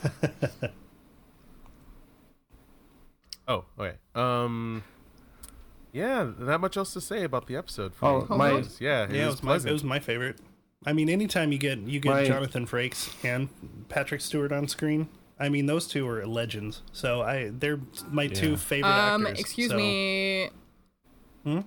Oh, okay. Um, yeah, not much else to say about the episode. For Oh, me. my- It was- yeah, it Yeah, it was was, my, pleasant. it was my favorite. I mean, anytime you get you get My- Jonathan Frakes and Patrick Stewart on screen, I mean, those two are legends. So I, they're my two Yeah. favorite Um, actors. excuse so- me. Hmm?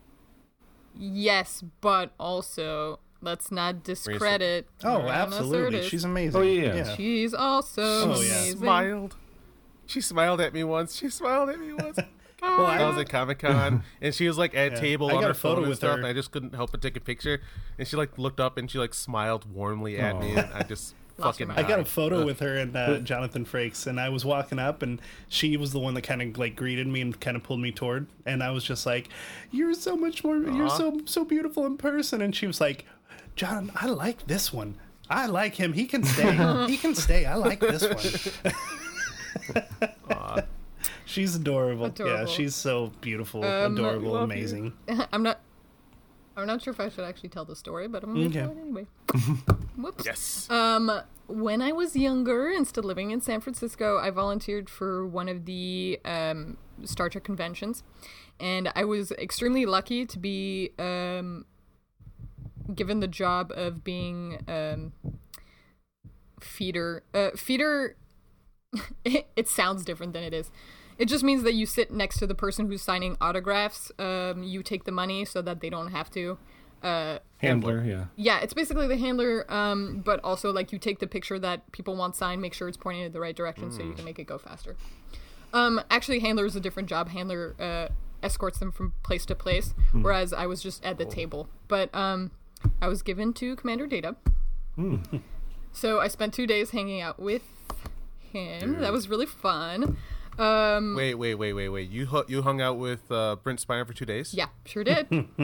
Yes, but also let's not discredit. Oh, Mariana absolutely, Sirtis. she's amazing. Oh, yeah. She's also Oh, yeah. amazing. smiled. She smiled at me once. She smiled at me once. Oh, I- I was at Comic Con, and she was like at Yeah. table I on got her a photo phone and with stuff, her. and I just couldn't help but take a picture. And she like looked up and she like smiled warmly at me, and I just Lost her fucking. mind. I got a died. photo Ugh. with her and uh, Jonathan Frakes, and I was walking up, and she was the one that kind of like greeted me and kind of pulled me toward, and I was just like, "You're so much more. You're Aw. so so beautiful in person." And she was like, "John, I like this one. I like him. He can stay. He can stay. I like this one." Aw. She's adorable. Yeah, Adorable. she's so beautiful, Um, adorable, love you. amazing. I'm not. I'm not sure if I should actually tell the story, but I'm gonna Okay. tell it anyway. Whoops. Yes. Um, when I was younger and still living in San Francisco, I volunteered for one of the um, Star Trek conventions, and I was extremely lucky to be um, given the job of being um, feeder. Uh, feeder. it, it sounds different than it is. It just means that you sit next to the person who's signing autographs. Um, you take the money so that they don't have to. Uh, Handler, yeah. yeah, it's basically the handler, um, but also like you take the picture that people want signed, make sure it's pointing in the right direction so you can make it go faster. Um, actually, handler is a different job. Handler uh, escorts them from place to place, whereas I was just at the table. But um, I was given to Commander Data, so I spent two days hanging out with him. That was really fun. Um, Wait, wait, wait, wait, wait. You hu- you hung out with uh, Brent Spiner for two days? yeah, sure did.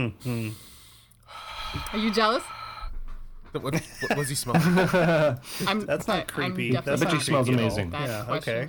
Are you jealous? What, what was he smelling? I'm, That's not I- I'm creepy. definitely That's I bet not she smells creepy at all. amazing. that Yeah. question.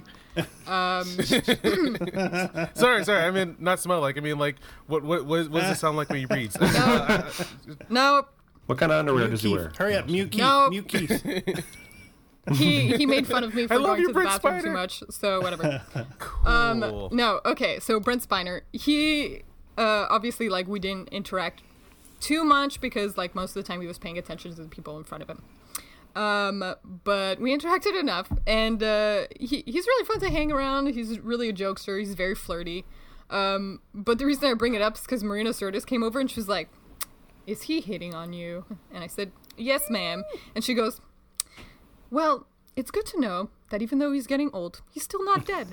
Okay. Um, sorry, sorry. I mean, not smell like. I mean, like, what what what, what does it sound like when he reads? no, What kind of underwear Mute does he Keith. wear? Hurry up, mute Keith. No. Mute Keith. he he made fun of me for I love going you, to the Brent bathroom too Spiner. much, so whatever. Cool. Um, no, okay. So Brent Spiner, he uh, obviously like we didn't interact too much because like most of the time he was paying attention to the people in front of him. Um, but we interacted enough, and uh, he he's really fun to hang around. He's really a jokester. He's very flirty. Um, but the reason I bring it up is because Marina Sirtis came over and she was like, "Is he hitting on you?" And I said, "Yes, ma'am." And she goes, "Well, it's good to know that even though he's getting old, he's still not dead."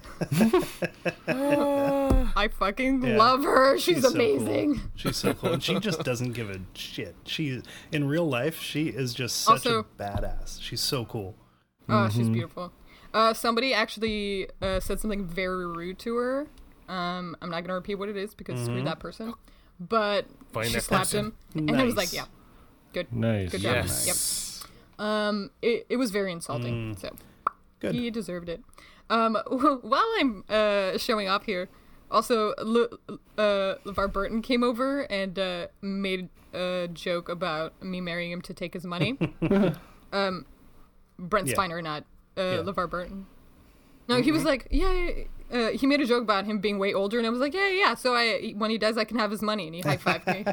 I fucking Yeah. love her. She's, so cool. amazing. She's so cool. And she just doesn't give a shit. She in real life, she is just such Also- a badass. She's so cool. Oh, she's beautiful. Uh, somebody actually uh, said something very rude to her. Um, I'm not gonna repeat what it is because screw that person. But Find she that slapped person. him, and I was Nice. like, "Yeah, good, Nice. good job." Yes. Yep. Um, it, it was very insulting. So Good. he deserved it. Um, while I'm uh, showing off here, also Le- uh, LeVar Burton came over and uh, made a joke about me marrying him to take his money. um, Brent Yeah. Spiner, not uh, Yeah. LeVar Burton. No, he was like, yeah, yeah, yeah. Uh, he made a joke about him being way older, and I was like, yeah, yeah, yeah. So I, when he dies, I can have his money, and he high fived me.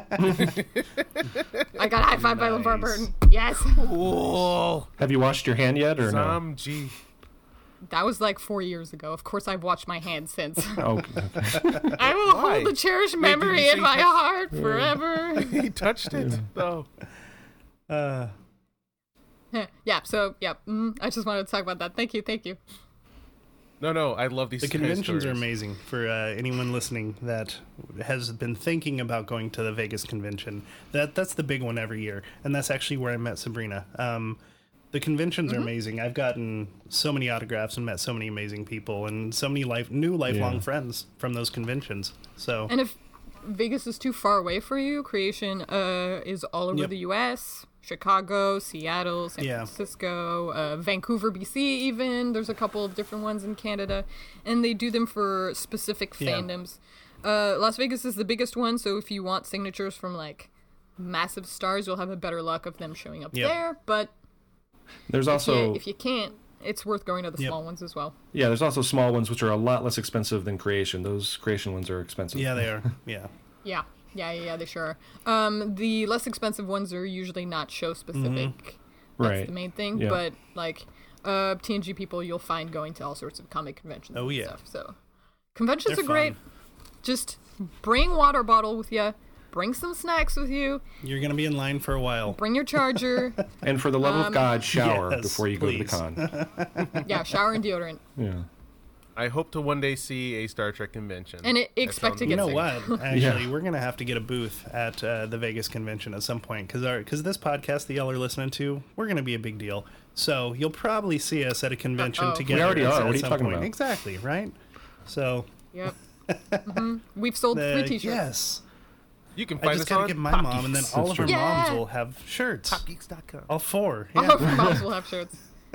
I got high fived by LeVar Nice. Burton. Yes, Cool. Have you washed your hand yet, or no? Some G. that was like four years ago. Of course, I've watched my hand since. Oh, okay. I will Why? hold the cherished Wait, did memory you say in my touch- heart forever. He touched it though. Uh, Yeah. So yeah, mm, I just wanted to talk about that. Thank you. Thank you. No, no. I love these. the kind of conventions are stories. amazing for uh, anyone listening that has been thinking about going to the Vegas convention. That that's the big one every year, and that's actually where I met Sabrina. Um, the conventions are amazing. I've gotten so many autographs and met so many amazing people, and so many life new lifelong Yeah. friends from those conventions. So And if Vegas is too far away for you, Creation uh, is all over Yep. the U S, Chicago, Seattle, San Yeah. Francisco, uh, Vancouver, B C even. There's a couple of different ones in Canada, and they do them for specific Yeah. fandoms. Uh, Las Vegas is the biggest one, so if you want signatures from, like, massive stars, you'll have a better luck of them showing up Yep. there, but There's if also you, if you can't, it's worth going to the Yep. small ones as well. yeah, there's also small ones which are a lot less expensive than Creation. Those Creation ones are expensive. Yeah, they are. Yeah. Yeah, yeah, yeah, yeah, they sure are. Um, the less expensive ones are usually not show specific. That's Right. the main thing. Yeah. But like uh, T N G people, you'll find going to all sorts of comic conventions. Oh, and yeah. stuff. So conventions They're are great. fun. Just bring water bottle with you. Bring some snacks with you. You're gonna be in line for a while. Bring your charger. And for the love Um, of God, shower yes, before you go to the please. con. Yeah, shower and deodorant. Yeah. I hope to one day see a Star Trek convention. And it, That expect to sounds- get You know sick. what? Actually, we're gonna have to get a booth at uh, the Vegas convention at some point because our because this podcast that y'all are listening to, we're gonna be a big deal. So you'll probably see us at a convention Uh-oh. together. We already at, are. at What are you some talking point. about? Exactly right. So Yep. hmm We've sold uh, free t-shirts. yes, You can I find just us gotta on get my Pop mom, and then Geeks. all That's of our true. moms Yeah. will have shirts. pop geeks dot com. All four. All Yeah. of our moms will have shirts.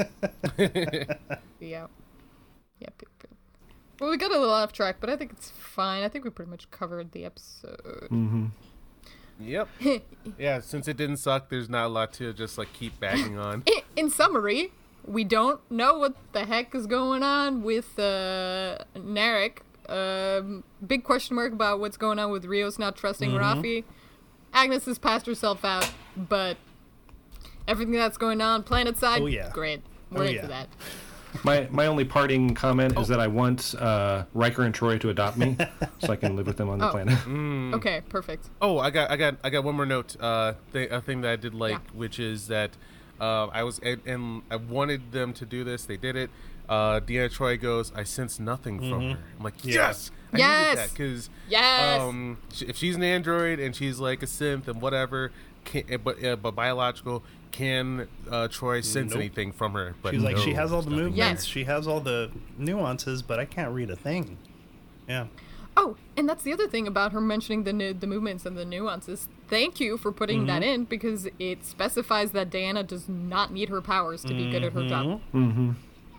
Yeah. Yep, yep, yep. Well, we got a little off track, but I think it's fine. I think we pretty much covered the episode. Mm-hmm. Yep. Yeah, since it didn't suck, there's not a lot to just like keep bagging on. In, in summary, we don't know what the heck is going on with uh, Narek. Um, big question mark about what's going on with Rios not trusting Mm-hmm. Rafi. Agnes has passed herself out, but everything that's going on planet side, Oh, yeah. great. We're Oh, into yeah. that. My my only parting comment is that I want uh, Riker and Troy to adopt me so I can live with them on the Oh. planet. Okay, perfect. Oh, I got, I got, I got one more note. Uh, th- a thing that I did like, Yeah. which is that uh, I was, and, and I wanted them to do this. They did it. Uh, Deanna Troy goes, "I sense nothing from her." I'm like, Yeah. yes, I Yes! needed that because Yes! um, sh- if she's an android and she's like a synth and whatever, can, uh, but uh, but biological, can uh, Troy sense Nope. anything from her? But She's like, she no, has all the there's nothing movements, there. Yes. she has all the nuances, but I can't read a thing. Yeah. Oh, and that's the other thing about her mentioning the nu- the movements and the nuances. Thank you for putting that in because it specifies that Diana does not need her powers to be good at her job. Mm-hmm.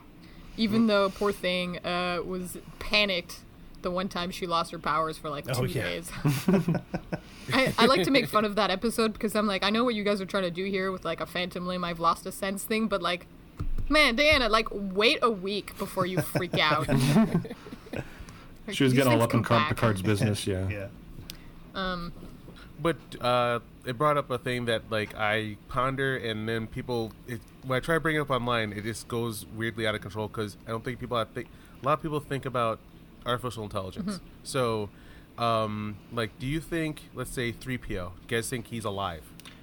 Even though poor thing uh, was panicked the one time she lost her powers for like two Oh, yeah. days. I, I like to make fun of that episode because I'm like, I know what you guys are trying to do here with like a phantom limb, I've lost a sense thing, but like, man, Diana, like, wait a week before you freak out. Like, She was these getting all things up in come Car- back. Picard's business, yeah. Yeah. Um, But uh, it brought up a thing that like I ponder, and then people, it, when I try to bring it up online, it just goes weirdly out of control because I don't think people have think a lot of people think about artificial intelligence. Mm-hmm. So, um, like, do you think, let's say three P O, you guys think he's alive?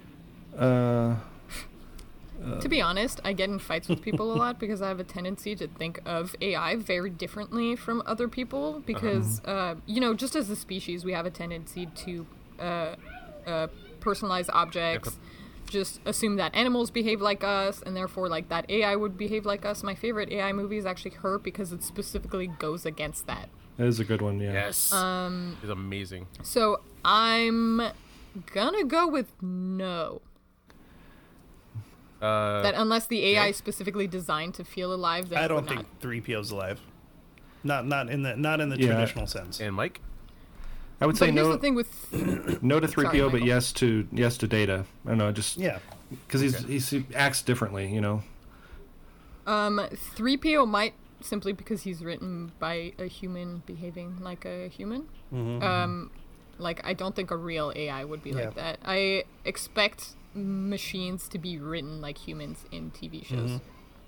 Uh, To be honest, I get in fights with people a lot because I have a tendency to think of A I very differently from other people because, uh, you know, just as a species, we have a tendency to uh, uh, personalize objects, just assume that animals behave like us, and therefore, like, that A I would behave like us. My favorite A I movie is actually Her because it specifically goes against that. that is a good one, yeah. Yes. Um, he's amazing. So I'm gonna go with no. Uh, That unless the A I okay. is specifically designed to feel alive, then I it don't would think not. three P O's alive. Not not in the not in the Yeah. traditional sense. and Mike? I would But say here's no, the thing with no to three P O, Sorry, but Michael. yes to yes to Data. I don't know, just Yeah. because he's, he's he acts differently, you know. um three P O might simply because he's written by a human behaving like a human. Um, like I don't think a real A I would be Yeah. like that. I expect machines to be written like humans in T V shows.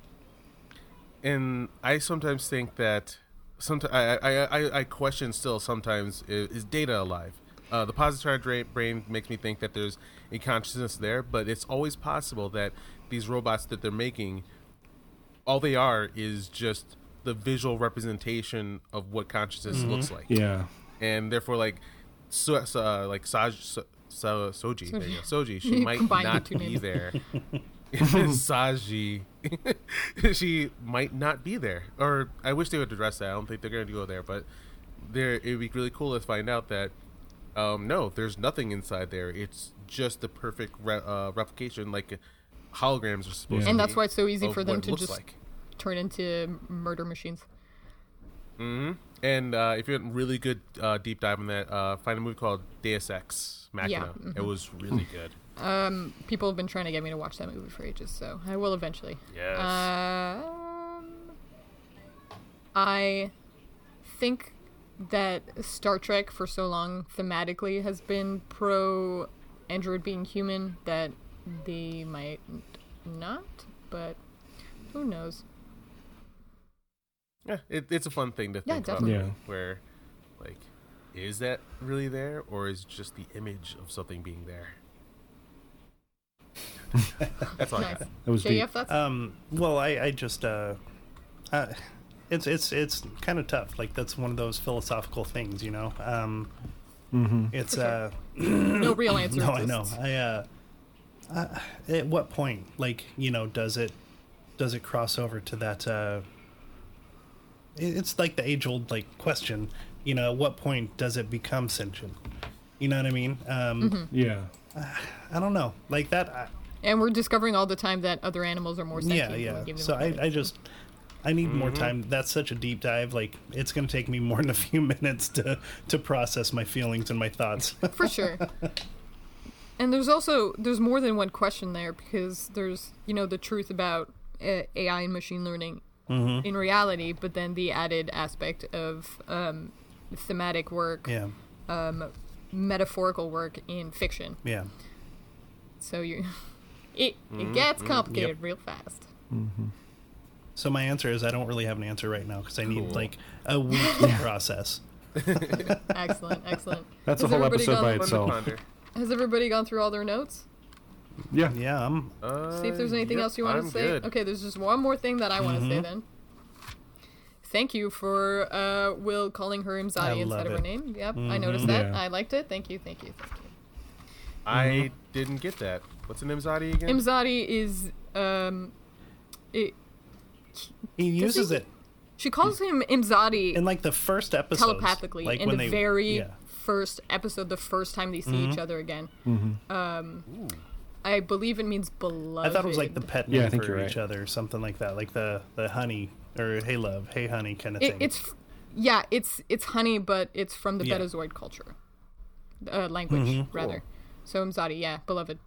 And I sometimes think that sometimes I, I, I, I question still sometimes is, is Data alive? Uh, the positron dra- brain makes me think that there's a consciousness there, but it's always possible that these robots that they're making, all they are is just the visual representation of what consciousness looks like, Yeah. and therefore, like, so, so, uh, like Saj, so, so, Soji, there you go, Soji, she You might combined the not two be names. there. Saji, she might not be there, or I wish they would address that. I don't think they're going to go there, but there it would be really cool to find out that Um, no, there's nothing inside there. It's just the perfect re- uh, replication, like holograms are supposed Yeah. to be. And that's why it's so easy of for them what it to looks just like. turn into murder machines. hmm And uh, if you want really good uh, deep dive on that, uh, find a movie called Deus Ex Machina. Yeah, It was really good. Um, people have been trying to get me to watch that movie for ages, so I will eventually. Yes. Um, I think that Star Trek for so long thematically has been pro android being human that they might not, but who knows? Yeah, it, it's a fun thing to Yeah, think definitely. about. Yeah. Where, like, is that really there, or is it just the image of something being there? That's all I Nice. got. That was J deep. F, that's Um, well, I, I just, uh, uh, it's it's it's kind of tough. Like that's one of those philosophical things, you know. Um, Mm-hmm. it's For sure. uh, no real answer. no, I know. exists. I uh, uh, at what point, like you know, does it does it cross over to that? Uh, it, it's like the age old like question, you know. At what point does it become sentient? You know what I mean? Um, Mm-hmm. Yeah. I don't know, like that. I, And we're discovering all the time that other animals are more sentient. yeah, when yeah. we give them So I, credit. I just, I need more time. That's such a deep dive. Like it's going to take me more than a few minutes to to process my feelings and my thoughts. For sure. And there's also there's more than one question there because there's you know the truth about uh, A I and machine learning in reality, but then the added aspect of um, thematic work, yeah, metaphorical work in fiction. yeah. So you, it it gets complicated real fast. So my answer is I don't really have an answer right now because I need Cool. like a week to process. Excellent, excellent. That's Has a whole everybody episode gone- by Fun to itself. ponder. Has everybody gone through all their notes? Yeah. Yeah, I'm. Uh, See if there's anything yep, else you want I'm to say. good. Okay, there's just one more thing that I want to say then. Thank you for uh, Will calling her I Imzadi instead love of her it. name. Yep, I noticed that. Yeah. I liked it. Thank you, thank you, thank you. I didn't get that. What's an Imzadi again? Imzadi is um, it, He uses he? it she calls him Imzadi in like the first episode telepathically like in when the they, very yeah. first episode, the first time they see Mm-hmm. each other again. Um, I believe it means beloved. I thought it was like the pet Yeah, name I think for you're each right. other, or something like that, like the the honey or hey love, hey honey kind of It, thing. it's yeah, it's it's honey, but it's from the Yeah. Betazoid culture, uh, language Mm-hmm. rather. So Imzadi, yeah, beloved.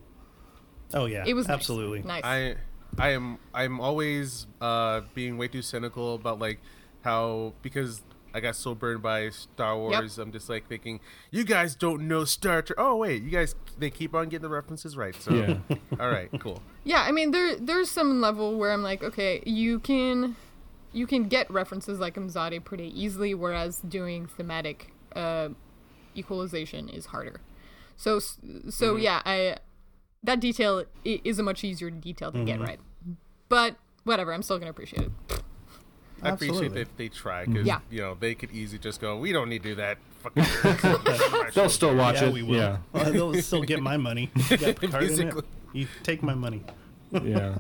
oh yeah, It was nice. absolutely. nice. I I am I'm always uh, being way too cynical about like how because I got so burned by Star Wars. I'm just like thinking you guys don't know Star Trek. Oh wait, you guys they keep on getting the references right. So Yeah. all right, cool. Yeah, I mean there there's some level where I'm like, okay, you can you can get references like Imzadi pretty easily, whereas doing thematic uh, equalization is harder. So s- so yeah, I that detail i- is a much easier detail to get right. But whatever, I'm still gonna appreciate it. I appreciate Absolutely. that they try because Yeah. you know they could easily just go. We don't need to do that. Fucking They'll still watch Yeah, it. we will. Yeah. Well, they'll still get my money. You got Picard in it. Basically. You take my money. Yeah.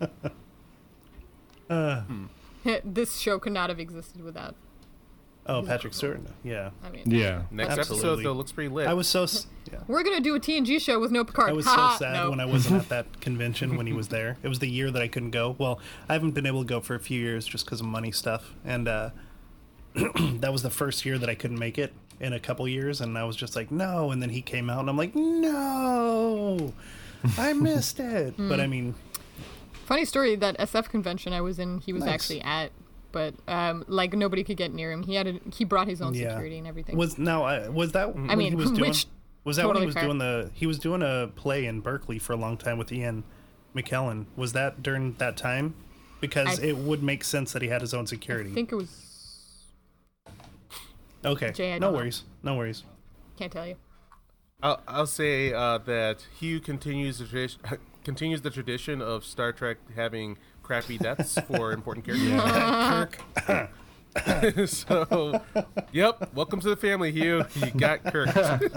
This show could not have existed without. Oh, Patrick Stewart. Yeah, I mean, Yeah. Next Absolutely. episode though looks pretty lit. I was so s- yeah. we're gonna do a T N G show with no Picard. I was Ha, so sad no. when I wasn't at that convention when he was there. It was the year that I couldn't go. Well, I haven't been able to go for a few years just because of money stuff, and uh, that was the first year that I couldn't make it in a couple years, and I was just like, no. And then he came out, and I'm like, no, I missed it. But I mean, Funny story, that S F convention I was in, he was Nice. actually at, but um, like nobody could get near him. He had a, he brought his own yeah, security and everything. was now I was that when mean, he was doing which was that when totally he was fair. doing the he was doing a play in Berkeley for a long time with Ian McKellen. Was that during that time? Because I- it would make sense that he had his own I security. think it was. Okay, Jay, I no don't know. worries, no worries. Can't tell you. I'll, I'll say uh, that Hugh continues the tradition, continues the tradition of Star Trek having crappy deaths for important characters. Kirk. So, yep. Welcome to the family, Hugh. You got Kirk.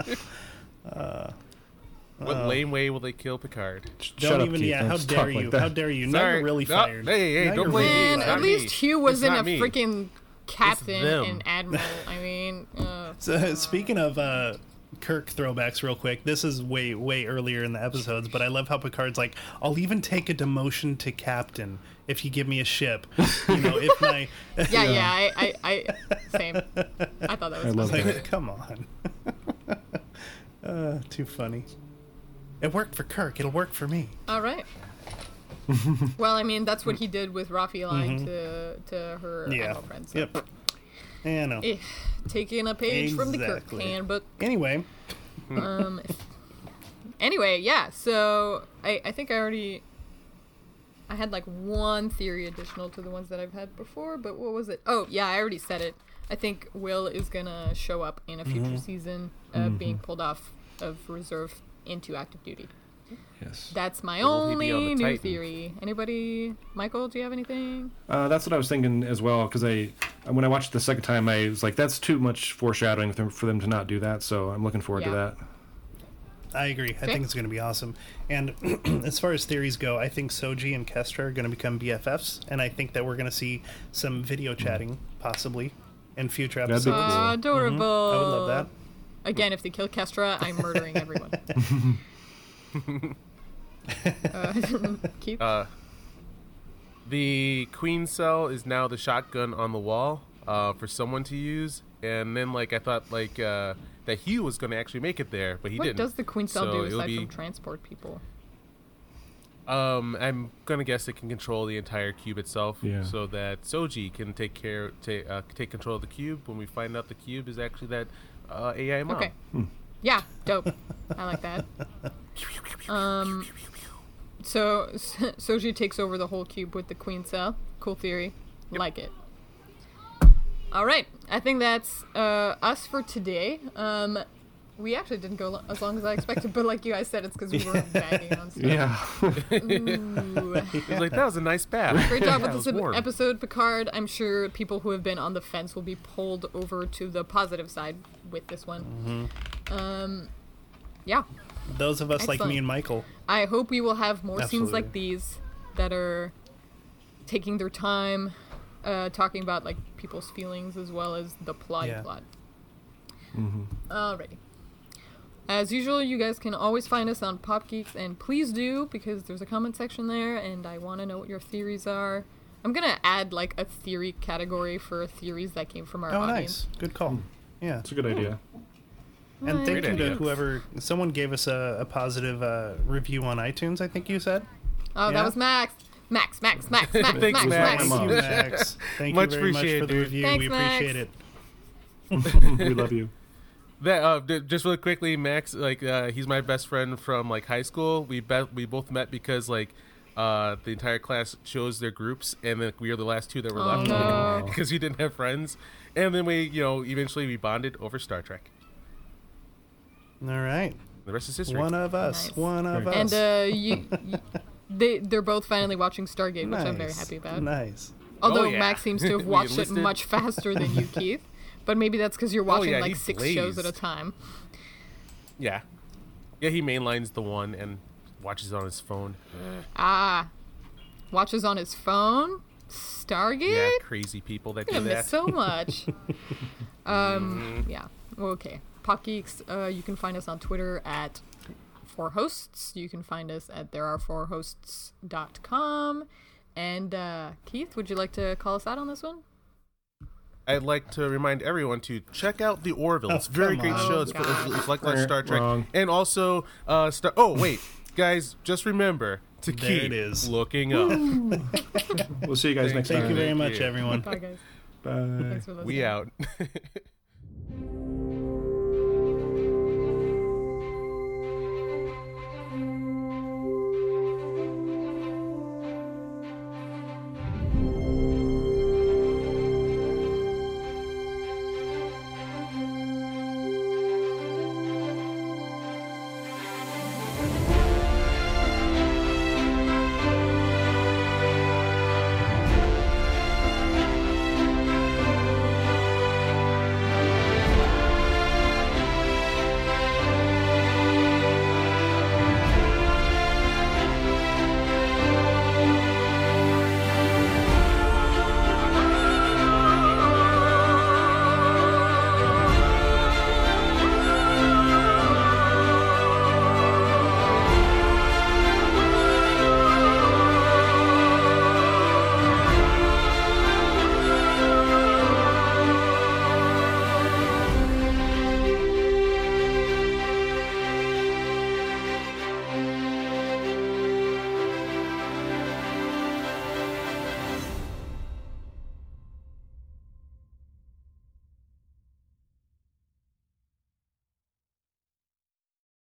what lame way will they kill Picard? Don't Shut up, even. Keith. yeah, Don't how talk dare like you? that. How dare you? Now Sorry. you're really No, fired. hey, hey, Now don't you're blame really me. Man, It's at not least me. Hugh was It's in not a me. freaking captain them. and admiral. I mean, uh, So, speaking of uh, Kirk throwbacks real quick. This is way way earlier in the episodes, but I love how Picard's like, I'll even take a demotion to captain if you give me a ship. You know, if my Yeah, yeah, I, I, I same. I thought that was I love funny. like, come on. uh, too funny. It worked for Kirk. It'll work for me. All right. Well, I mean, that's what he did with Rafi lying to to her Mm-hmm. Yeah. animal friends. So. Yep. Yeah, I know. Eh, taking a page from the Kirk Exactly. handbook. Anyway, Um. Anyway, yeah. So I, I think I already. I had like one theory additional to the ones that I've had before, but what was it? Oh, yeah, I already said it. I think Will is gonna show up in a future Mm-hmm. season, uh, being pulled off of reserve into active duty. Yes. That's my Will he be on only the new Titan? theory. Anybody? Michael, do you have anything? Uh, that's what I was thinking as well, because I, when I watched it the second time, I was like, that's too much foreshadowing for them, for them to not do that, so I'm looking forward to Yeah. that. I agree. I Okay. think it's going to be awesome. And as far as theories go, I think Soji and Kestra are going to become B F Fs, and I think that we're going to see some video chatting, possibly, in future That'd be episodes. cool. Uh, adorable. I would love that. Again, if they kill Kestra, I'm murdering everyone. uh, Keith? Uh, the queen cell is now the shotgun on the wall uh, for someone to use, and then like I thought like uh, that he was going to actually make it there, but he what didn't. does the Queen Cell So do it'll aside be- from transport people? Um, I'm gonna guess it can control the entire cube itself, Yeah. so that Soji can take care, take uh, take control of the cube when we find out the cube is actually that uh, A I mom. Okay. Yeah, dope. I like that. Um, so Soji takes over the whole cube with the Queen Cell. Cool theory. Like it. All right. I think that's uh, us for today. Um, we actually didn't go lo- as long as I expected, but like you guys said, it's because we were bagging on stuff. Yeah. Ooh. He's like, that was a nice bath. Great job Yeah, with it this was warm. episode, Picard. I'm sure people who have been on the fence will be pulled over to the positive side with this one. Um, yeah. Those of us like Excellent. me and Michael. I hope we will have more scenes like Absolutely. these that are taking their time, uh, talking about like people's feelings as well as the plot. Yeah. plot. Alrighty. As usual, you guys can always find us on Pop Geeks, and please do, because there's a comment section there, and I want to know what your theories are. I'm gonna add like a theory category for theories that came from our Oh, audience. nice. Good call. Yeah. It's a good idea. And thank Great you to idea. whoever, someone gave us a, a positive uh, review on iTunes, I think you said. Oh, Yeah. that was Max. Max, Max, Max, Max, Thanks, Max, Max. Max. Thank you, Max. Thank Much you very much appreciated, for the dude. review. Thanks, we Max. appreciate it. We love you. That uh, d- just really quickly, Max, like uh, he's my best friend from like high school. We bet we both met because like uh, the entire class chose their groups, and then we were the last two that were Oh, left no. because we didn't have friends. And then we, you know, eventually we bonded over Star Trek. All right. The rest is history. One of us. Nice. One of Great. us. And uh, you, you, they they're both finally watching Stargate, which nice. I'm very happy about. Nice. Although Oh, yeah. Max seems to have We watched it enlisted. much faster than you, Keith. But maybe that's because you're watching yeah, like he six shows at a blazed. time. Yeah, yeah. He mainlines the one and watches it on his phone. Ah, watches on his phone. Stargate. Yeah, crazy people that I'm do gonna that. miss so much. um, yeah. Okay. Pop Geeks. Uh, you can find us on Twitter at Four Hosts. You can find us at there are four hosts dot com. And uh, Keith, would you like to call us out on this one? I'd like to remind everyone to check out the Orville. It's a very come great on. show. It's, Oh, God. it's, it's like, like Star Trek, Wrong. and also uh, Star. Oh wait, guys, just remember to There keep it is. looking up. We'll see you guys next Thank time. you very Thank much, you. everyone. Bye, guys. Bye. Thanks for listening. We out.